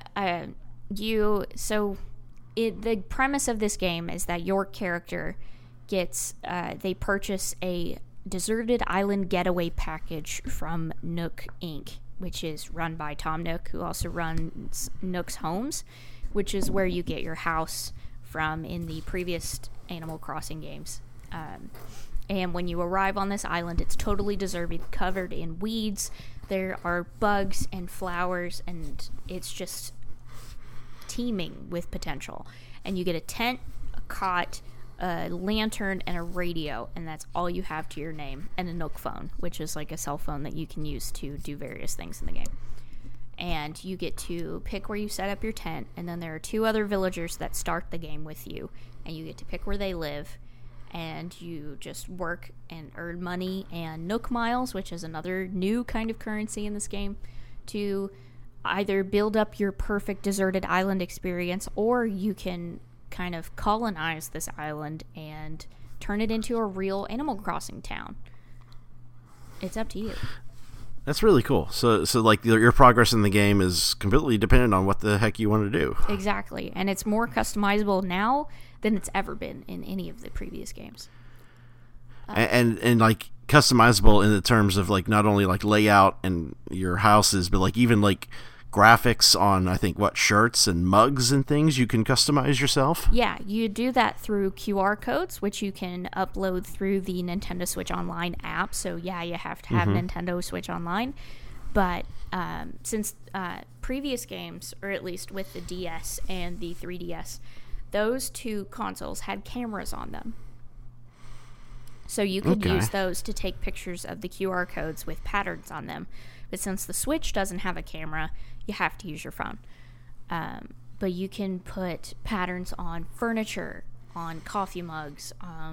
The premise of this game is that your character they purchase a deserted island getaway package from Nook Inc., which is run by Tom Nook, who also runs Nook's Homes, which is where you get your house from in the previous Animal Crossing games. And when you arrive on this island, it's totally deserted, covered in weeds. There are bugs and flowers, and it's just teeming with potential. And you get a tent, a cot, a lantern, and a radio, and that's all you have to your name, and a Nook phone, which is like a cell phone that you can use to do various things in the game. And you get to pick where you set up your tent, and then there are 2 other villagers that start the game with you, and you get to pick where they live, and you just work and earn money and Nook miles, which is another new kind of currency in this game, to either build up your perfect deserted island experience, or you can kind of colonize this island and turn it into a real Animal Crossing town. It's up to you. That's really cool. So like your progress in the game is completely dependent on what the heck you want to do. Exactly. And it's more customizable now than it's ever been in any of the previous games. And like customizable in the terms of like not only like layout and your houses, but like even like graphics on, I think, shirts and mugs and things you can customize yourself? Yeah, you do that through QR codes, which you can upload through the Nintendo Switch Online app. So, yeah, you have to have Nintendo Switch Online. But since previous games, or at least with the DS and the 3DS, those 2 consoles had cameras on them. So you could use those to take pictures of the QR codes with patterns on them. But since the Switch doesn't have a camera, you have to use your phone. But you can put patterns on furniture, on coffee mugs.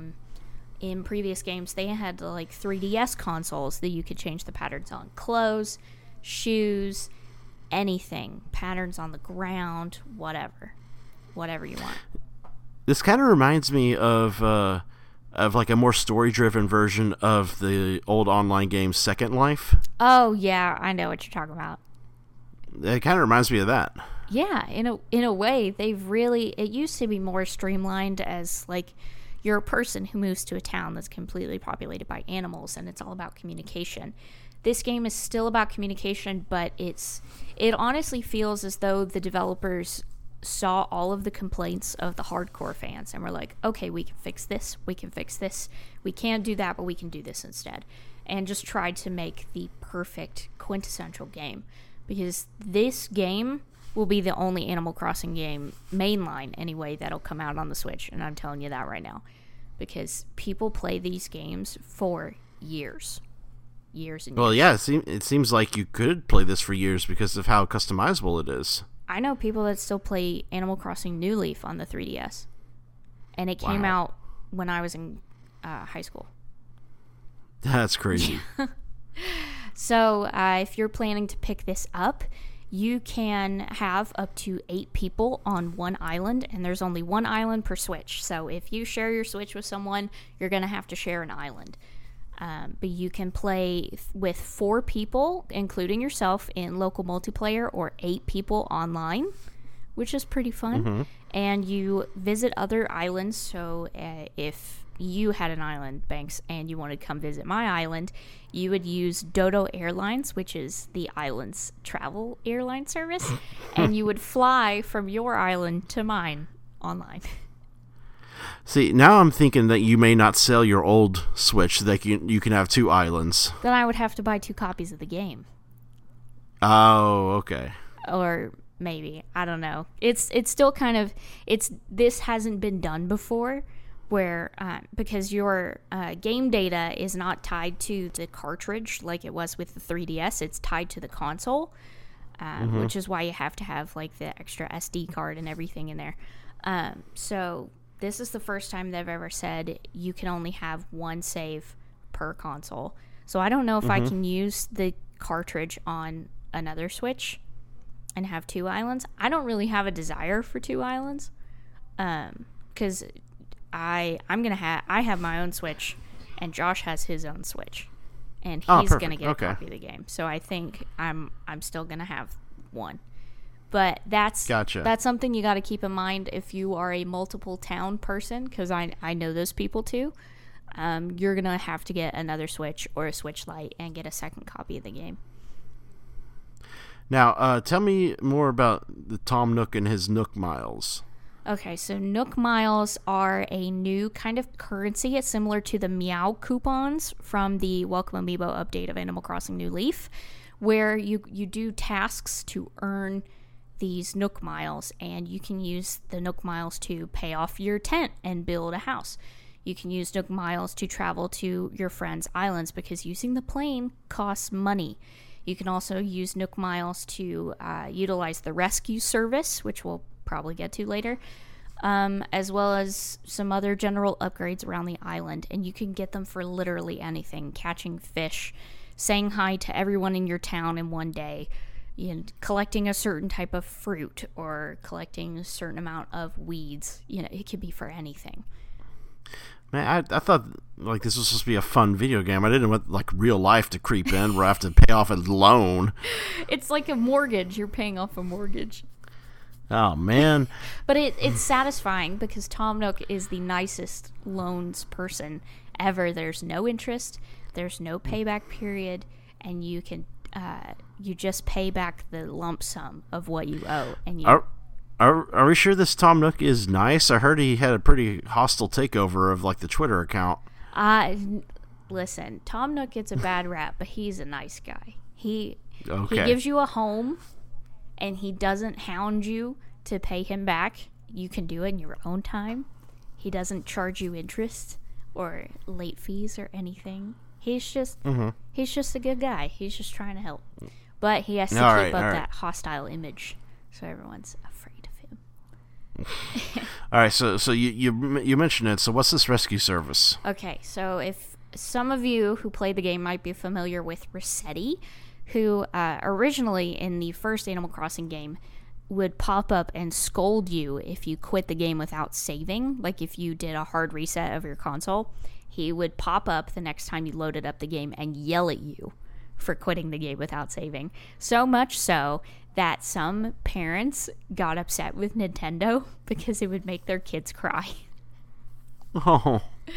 In previous games, they had like 3DS consoles that you could change the patterns on. Clothes, shoes, anything. Patterns on the ground, whatever. Whatever you want. This kind of reminds me of like a more story-driven version of the old online game Second Life. Oh, yeah, I know what you're talking about. It kind of reminds me of that. Yeah, in a way, it used to be more streamlined as, like, you're a person who moves to a town that's completely populated by animals, and it's all about communication. This game is still about communication, but it honestly feels as though the developers saw all of the complaints of the hardcore fans and were like, okay, we can fix this, we can't do that, but we can do this instead, and just tried to make the perfect quintessential game, because this game will be the only Animal Crossing game, mainline anyway, that'll come out on the Switch, and I'm telling you that right now, because people play these games for years and years. Well, yeah, it seems like you could play this for years because of how customizable it is. I know people that still play Animal Crossing New Leaf on the 3DS. And it came out when I was in high school. That's crazy. So if you're planning to pick this up, you can have up to 8 people on one island, and there's only one island per Switch. So if you share your Switch with someone, you're going to have to share an island. But you can play with 4 people, including yourself, in local multiplayer, or 8 people online, which is pretty fun. Mm-hmm. And you visit other islands. So if you had an island, Banks, and you wanted to come visit my island, you would use Dodo Airlines, which is the island's travel airline service, and you would fly from your island to mine online. See, now I'm thinking that you may not sell your old Switch, so that you can have 2 islands. Then I would have to buy 2 copies of the game. Oh, okay. Or maybe, I don't know. It's still kind of, this hasn't been done before, where because your game data is not tied to the cartridge like it was with the 3DS. It's tied to the console, which is why you have to have like the extra SD card and everything in there. So this is the first time they've ever said you can only have 1 save per console. So I don't know if I can use the cartridge on another Switch and have 2 islands. I don't really have a desire for 2 islands, because I have my own Switch, and Josh has his own Switch, and he's gonna get a copy of the game. So I think I'm still gonna have 1. But that's something you got to keep in mind if you are a multiple town person, because I know those people too. You're gonna have to get another Switch or a Switch Lite and get a second copy of the game. Now, tell me more about the Tom Nook and his Nook Miles. Okay, so Nook Miles are a new kind of currency. It's similar to the Meow coupons from the Welcome Amiibo update of Animal Crossing New Leaf, where you do tasks to earn these Nook Miles, and you can use the Nook Miles to pay off your tent and build a house. You can use Nook Miles to travel to your friends' islands, because using the plane costs money. You can also use Nook Miles to utilize the rescue service, which we'll probably get to later, as well as some other general upgrades around the island, and you can get them for literally anything: catching fish, saying hi to everyone in your town in one day, collecting a certain type of fruit, or collecting a certain amount of weeds. It could be for anything. Man, I thought like this was supposed to be a fun video game. I didn't want like real life to creep in where I have to pay off a loan. It's like a mortgage. You're paying off a mortgage. Oh, man. But it's satisfying, because Tom Nook is the nicest loans person ever. There's no interest, there's no payback period, and you can you just pay back the lump sum of what you owe. And Are we sure this Tom Nook is nice? I heard he had a pretty hostile takeover of like the Twitter account. Listen, Tom Nook gets a bad rap, but he's a nice guy. He Okay. He gives you a home, and he doesn't hound you to pay him back. You can do it in your own time. He doesn't charge you interest or late fees or anything. He's just a good guy. He's just trying to help. But he has to keep up that hostile image, so everyone's afraid of him. All right, so you mentioned it. So what's this rescue service? Okay, so if some of you who played the game might be familiar with Resetti, who originally in the first Animal Crossing game would pop up and scold you if you quit the game without saving. Like if you did a hard reset of your console, he would pop up the next time you loaded up the game and yell at you for quitting the game without saving. So much so that some parents got upset with Nintendo because it would make their kids cry. Oh.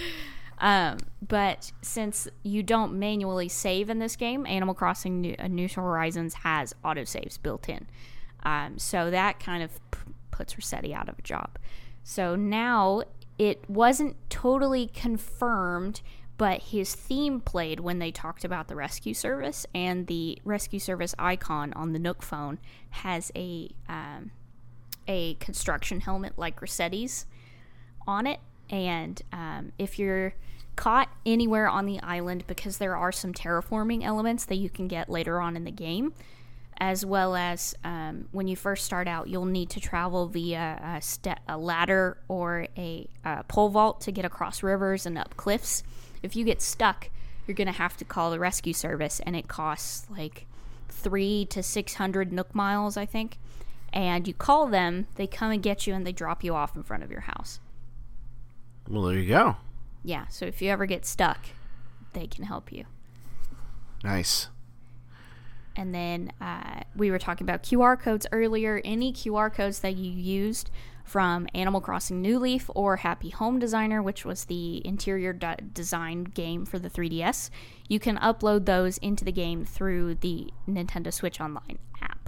But since you don't manually save in this game, Animal Crossing New Horizons has autosaves built in. So that kind of puts Resetti out of a job. So now it wasn't totally confirmed, but his theme played when they talked about the rescue service, and the rescue service icon on the Nook phone has a construction helmet like Resetti's on it. And if you're caught anywhere on the island, because there are some terraforming elements that you can get later on in the game, as well as when you first start out, you'll need to travel via a ladder or a pole vault to get across rivers and up cliffs. If you get stuck, you're going to have to call the rescue service, and it costs like 300 to 600 Nook miles, I think. And you call them, they come and get you, and they drop you off in front of your house. Well, there you go. Yeah, so if you ever get stuck, they can help you. Nice. And then we were talking about QR codes earlier. Any QR codes that you used from Animal Crossing New Leaf or Happy Home Designer, which was the interior design game for the 3DS, you can upload those into the game through the Nintendo Switch Online app.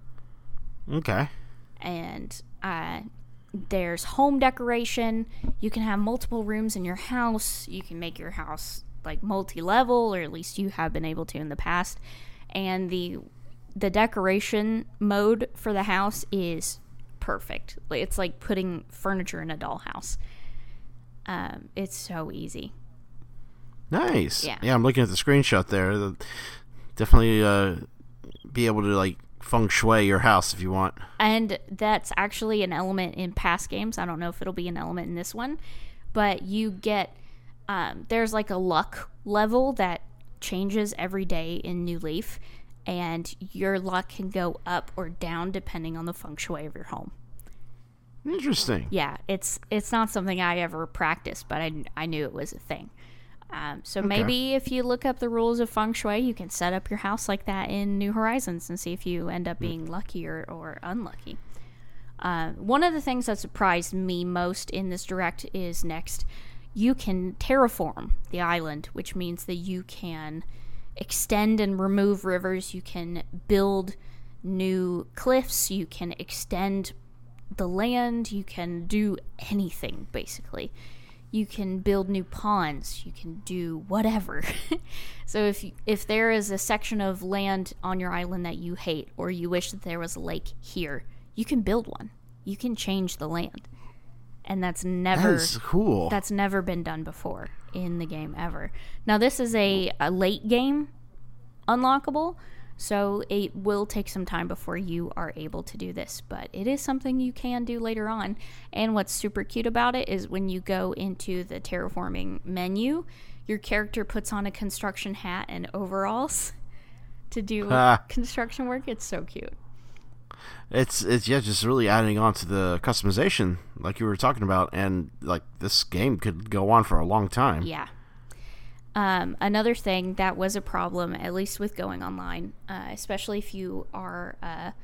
Okay. And there's home decoration. You can have multiple rooms in your house. You can make your house like multi-level, or at least you have been able to in the past. And the decoration mode for the house is perfect. It's like putting furniture in a dollhouse. It's so easy. Nice. Yeah. I'm looking at the screenshot there. Definitely be able to like feng shui your house if you want. And that's actually an element in past games. I don't know if it'll be an element in this one, but you get there's like a luck level that changes every day in New Leaf, and your luck can go up or down depending on the feng shui of your home. Interesting. Yeah, it's not something I ever practiced, but I knew it was a thing. So maybe if you look up the rules of feng shui, you can set up your house like that in New Horizons and see if you end up being lucky or unlucky. One of the things that surprised me most in this direct is next. You can terraform the island, which means that you can extend and remove rivers. You can build new cliffs. You can extend the land. You can do anything, basically. You can build new ponds. You can do whatever. So if there is a section of land on your island that you hate, or you wish that there was a lake here, you can build one. You can change the land. And that's cool. That's never been done before in the game ever. Now, this is a late game unlockable, so it will take some time before you are able to do this, but it is something you can do later on. And what's super cute about it is when you go into the terraforming menu, your character puts on a construction hat and overalls to do construction work. It's so cute. It's just really adding on to the customization like you were talking about, and like this game could go on for a long time. Yeah. Another thing that was a problem, at least with going online, especially if you are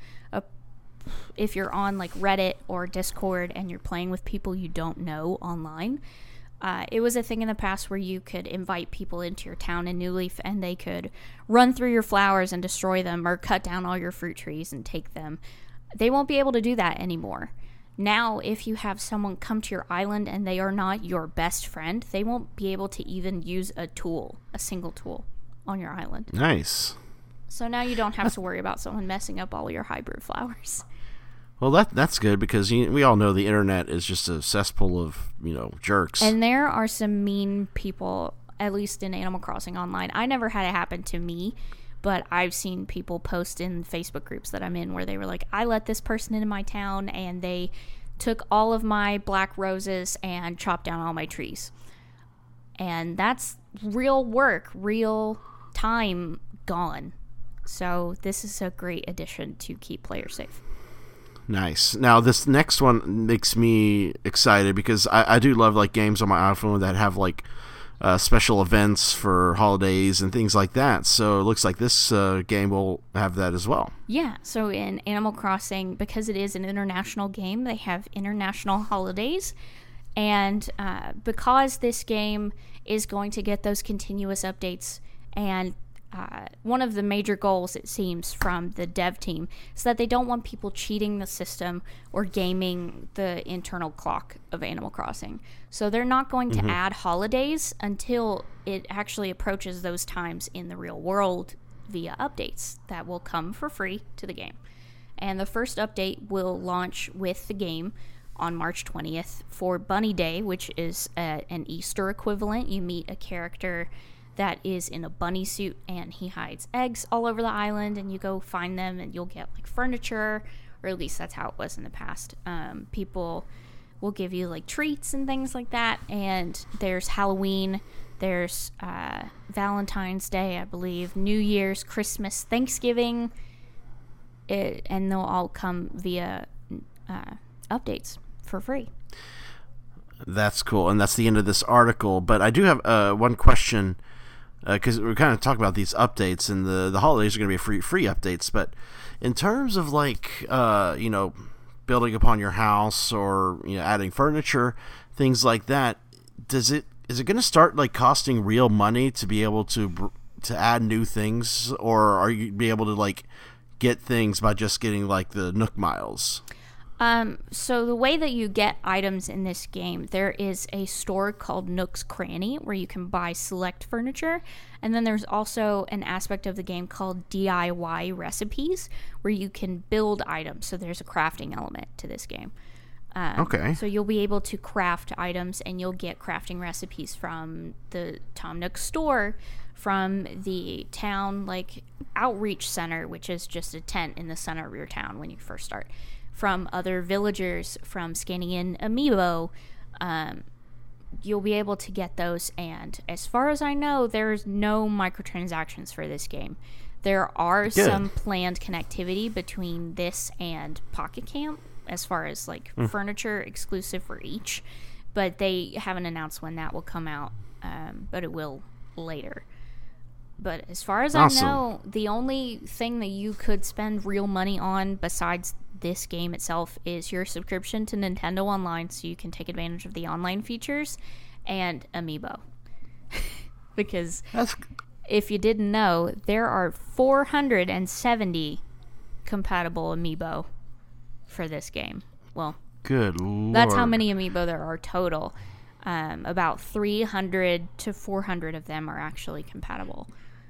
if you're on like Reddit or Discord and you're playing with people you don't know online, it was a thing in the past where you could invite people into your town in New Leaf and they could run through your flowers and destroy them, or cut down all your fruit trees and take them. They won't be able to do that anymore. Now, if you have someone come to your island and they are not your best friend, they won't be able to even use a single tool on your island. Nice. So now you don't have to worry about someone messing up all your hybrid flowers. Well, that's good, because we all know the internet is just a cesspool of, jerks. And there are some mean people, at least in Animal Crossing Online. I never had it happen to me, but I've seen people post in Facebook groups that I'm in where they were like, I let this person into my town and they took all of my black roses and chopped down all my trees. And that's real work, real time gone. So this is a great addition to keep players safe. Nice. Now, this next one makes me excited because I do love like games on my iPhone that have like special events for holidays and things like that. So it looks like this game will have that as well. Yeah. So in Animal Crossing, because it is an international game, they have international holidays. And because this game is going to get those continuous updates, and one of the major goals, it seems, from the dev team is that they don't want people cheating the system or gaming the internal clock of Animal Crossing. So they're not going to add holidays until it actually approaches those times in the real world via updates that will come for free to the game. And the first update will launch with the game on March 20th for Bunny Day, which is an Easter equivalent. You meet a character that is in a bunny suit, and he hides eggs all over the island, and you go find them, and you'll get like furniture, or at least that's how it was in the past. People will give you like treats and things like that, and there's Halloween, there's Valentine's Day, I believe, New Year's, Christmas, Thanksgiving, and they'll all come via updates for free. That's cool, and that's the end of this article. But I do have one question, because we're kind of talking about these updates, and the holidays are going to be free updates. But in terms of like building upon your house, or adding furniture, things like that, is it going to start like costing real money to be able to add new things, or are you be able to like get things by just getting like the Nook Miles? So the way that you get items in this game, there is a store called Nook's Cranny where you can buy select furniture. And then there's also an aspect of the game called DIY recipes where you can build items. So there's a crafting element to this game. Okay. So you'll be able to craft items, and you'll get crafting recipes from the Tom Nook store, from the town like outreach center, which is just a tent in the center of your town when you first start, from other villagers, from scanning in Amiibo. You'll be able to get those, and as far as I know, there's no microtransactions for this game. There are some planned connectivity between this and Pocket Camp as far as like furniture exclusive for each, but they haven't announced when that will come out, but it will later. But as far as I know, the only thing that you could spend real money on besides this game itself is your subscription to Nintendo Online, so you can take advantage of the online features, and Amiibo. Because if you didn't know, there are 470 compatible Amiibo for this game. Well, good Lord. That's how many Amiibo there are total. About 300 to 400 of them are actually compatible.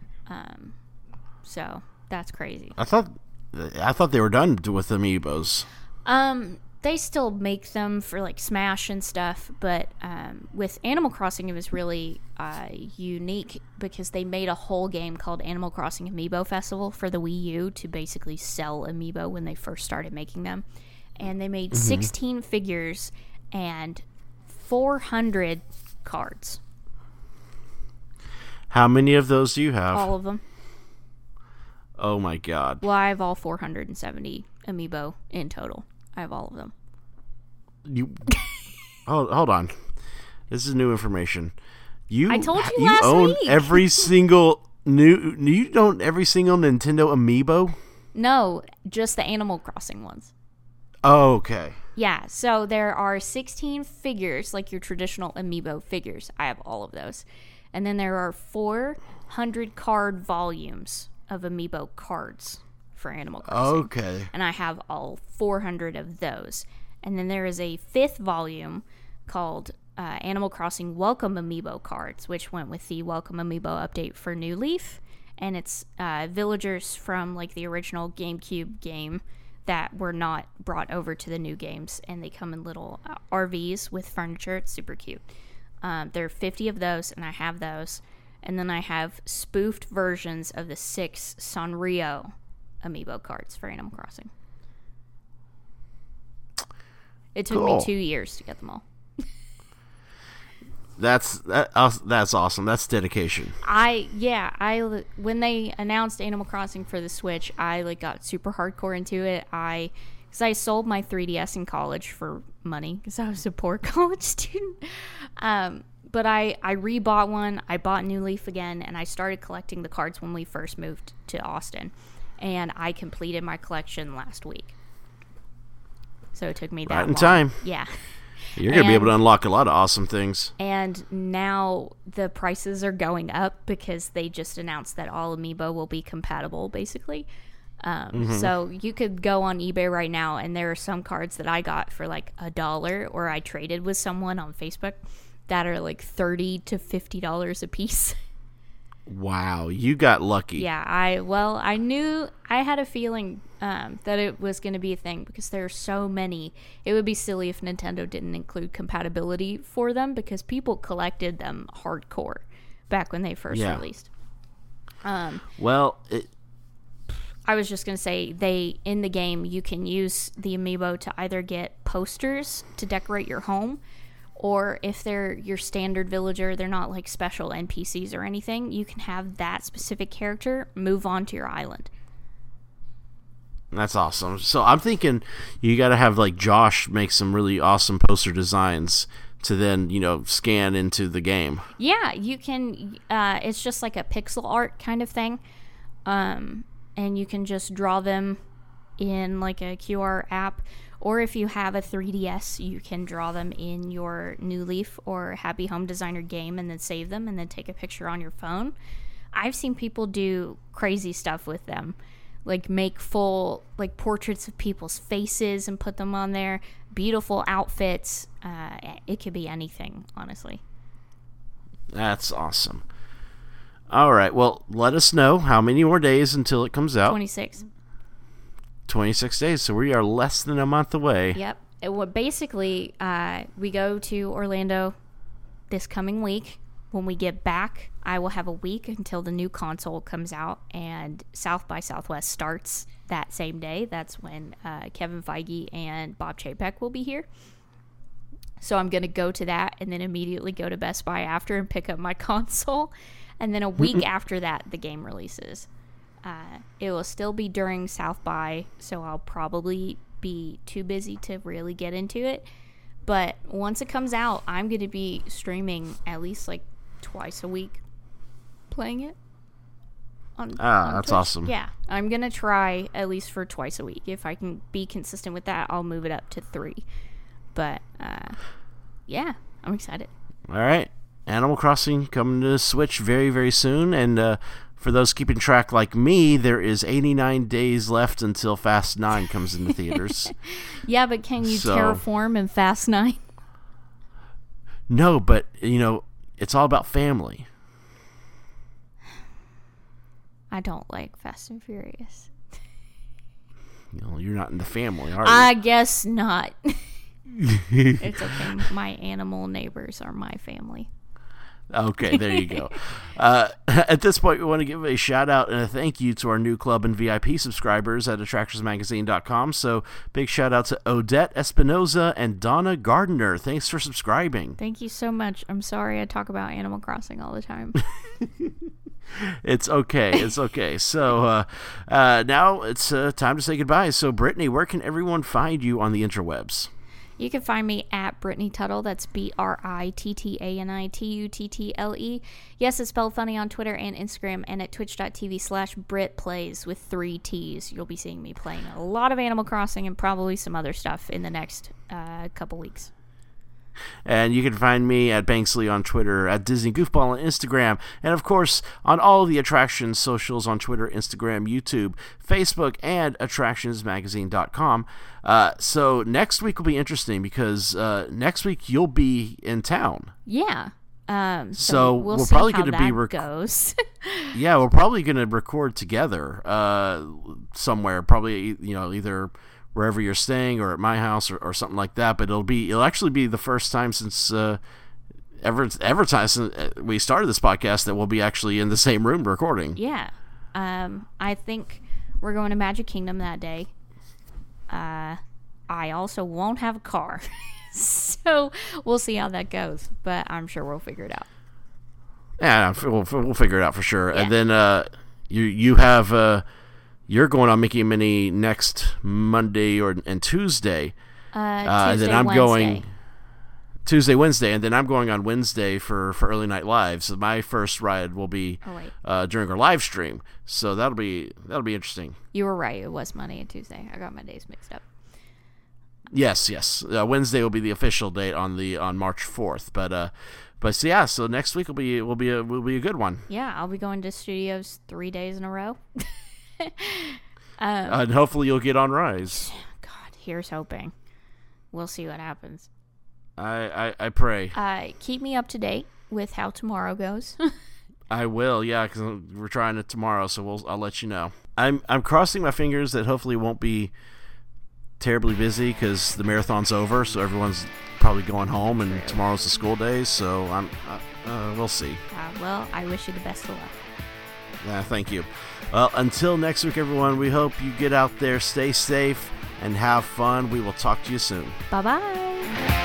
So that's crazy. I thought they were done with Amiibos. They still make them for like Smash and stuff, but with Animal Crossing it was really unique because they made a whole game called Animal Crossing Amiibo Festival for the Wii U to basically sell Amiibo when they first started making them. And they made 16 figures and 400 cards. How many of those do you have? All of them. Oh my god. Well, I have all 470 Amiibo in total. I have all of them. Hold on. This is new information. I told you last own week. every single you own every single Nintendo Amiibo? No, just the Animal Crossing ones. Oh, okay. Yeah, so there are 16 figures, like your traditional Amiibo figures. I have all of those. And then there are 400 card volumes of Amiibo cards for Animal Crossing. Okay. And I have all 400 of those. And then there is a 5th volume called Animal Crossing Welcome Amiibo cards, which went with the Welcome Amiibo update for New Leaf. And it's villagers from like the original GameCube game that were not brought over to the new games, and they come in little RVs with furniture. It's super cute. There are 50 of those, and I have those. And then I have spoofed versions of the 6 Sanrio Amiibo cards for Animal Crossing. It took me 2 years to get them all. That's awesome. That's dedication. When they announced Animal Crossing for the Switch, I got super hardcore into it. Because I sold my 3DS in college for money because I was a poor college student. But I rebought one. I bought New Leaf again, and I started collecting the cards when we first moved to Austin. And I completed my collection last week. So it took me that long. Right in time. Yeah. You're going to be able to unlock a lot of awesome things. And now the prices are going up because they just announced that all Amiibo will be compatible, basically. So you could go on eBay right now, and there are some cards that I got for like $1, or I traded with someone on Facebook that are like $30 to $50 a piece. Wow, you got lucky. Yeah, I knew, I had a feeling that it was going to be a thing because there are so many. It would be silly if Nintendo didn't include compatibility for them because people collected them hardcore back when they first released. Well, I was just going to say, in the game, you can use the amiibo to either get posters to decorate your home, or if they're your standard villager, they're not like special NPCs or anything, you can have that specific character move on to your island. That's awesome. So I'm thinking you got to have like Josh make some really awesome poster designs to then, scan into the game. Yeah, you can. It's just like a pixel art kind of thing. And you can just draw them in like a QR app. Or if you have a 3DS, you can draw them in your New Leaf or Happy Home Designer game and then save them and then take a picture on your phone. I've seen people do crazy stuff with them. Like make full like portraits of people's faces and put them on there. Beautiful outfits. It could be anything, honestly. That's awesome. All right. Well, let us know how many more days until it comes out. 26. 26 days. So we are less than a month away. Yep. Basically, we go to Orlando this coming week. When we get back, I will have a week until the new console comes out, and South by Southwest starts that same day. That's when Kevin Feige and Bob Chapek will be here. So I'm going to go to that and then immediately go to Best Buy after and pick up my console. And then a week after that, the game releases. It will still be during South by, so I'll probably be too busy to really get into it. But once it comes out, I'm going to be streaming at least like twice a week playing it. On that's Twitch. awesome. Yeah, I'm going to try at least for twice a week. If I can be consistent with that, I'll move it up to 3. But, yeah, I'm excited. All right. Animal Crossing coming to Switch very, very soon. And for those keeping track like me, there is 89 days left until Fast 9 comes into theaters. Yeah, but can you terraform in Fast 9? No, but, it's all about family. I don't like Fast and Furious. You're not in the family, are you? I guess not. It's okay. My animal neighbors are my family. Okay, there you go. At this point, we want to give a shout out and a thank you to our new club and VIP subscribers at attractionsmagazine.com. So big shout out to Odette Espinoza and Donna Gardner. Thanks for subscribing. Thank you so much. I'm sorry I talk about Animal Crossing all the time. It's okay. It's okay. So now it's time to say goodbye. So Brittany, where can everyone find you on the interwebs? You can find me at Brittany Tuttle. That's BritTanituttle. Yes, it's spelled funny on Twitter and Instagram, and at twitch.tv/BritPlays with 3 T's. You'll be seeing me playing a lot of Animal Crossing and probably some other stuff in the next couple weeks. And you can find me at Banksley on Twitter, at Disney Goofball on Instagram, and of course on all the Attractions socials on Twitter, Instagram, YouTube, Facebook, and attractionsmagazine.com. So next week will be interesting because next week you'll be in town. Yeah. So we'll we're see probably how going to be that goes. Yeah, we're probably going to record together somewhere, probably either wherever you're staying or at my house or something like that. But it'll actually be the first time since ever since we started this podcast that we'll be actually in the same room recording. Yeah. I think we're going to Magic Kingdom that day. I also won't have a car. So we'll see how that goes, but I'm sure we'll figure it out. Yeah, we'll figure it out for sure. Yeah. And then you have you're going on Mickey and Minnie next Monday and Tuesday. Tuesday, and then I'm Wednesday. going Tuesday, Wednesday, and then I'm going on Wednesday for Early Night Live. So my first ride will be during our live stream. So that'll be interesting. You were right. It was Monday and Tuesday. I got my days mixed up. Yes. Wednesday will be the official date on March 4th. But so yeah, so next week will be a good one. Yeah, I'll be going to studios 3 days in a row. And hopefully you'll get on Rise. God, here's hoping. We'll see what happens. I pray. Keep me up to date with how tomorrow goes. I will, yeah, because we're trying it tomorrow, so I'll let you know. I'm crossing my fingers that hopefully it won't be terribly busy because the marathon's over, so everyone's probably going home, and tomorrow's the school day. So We'll see. Well, I wish you the best of luck. Thank you. Well, until next week, everyone, we hope you get out there, stay safe, and have fun. We will talk to you soon. Bye-bye.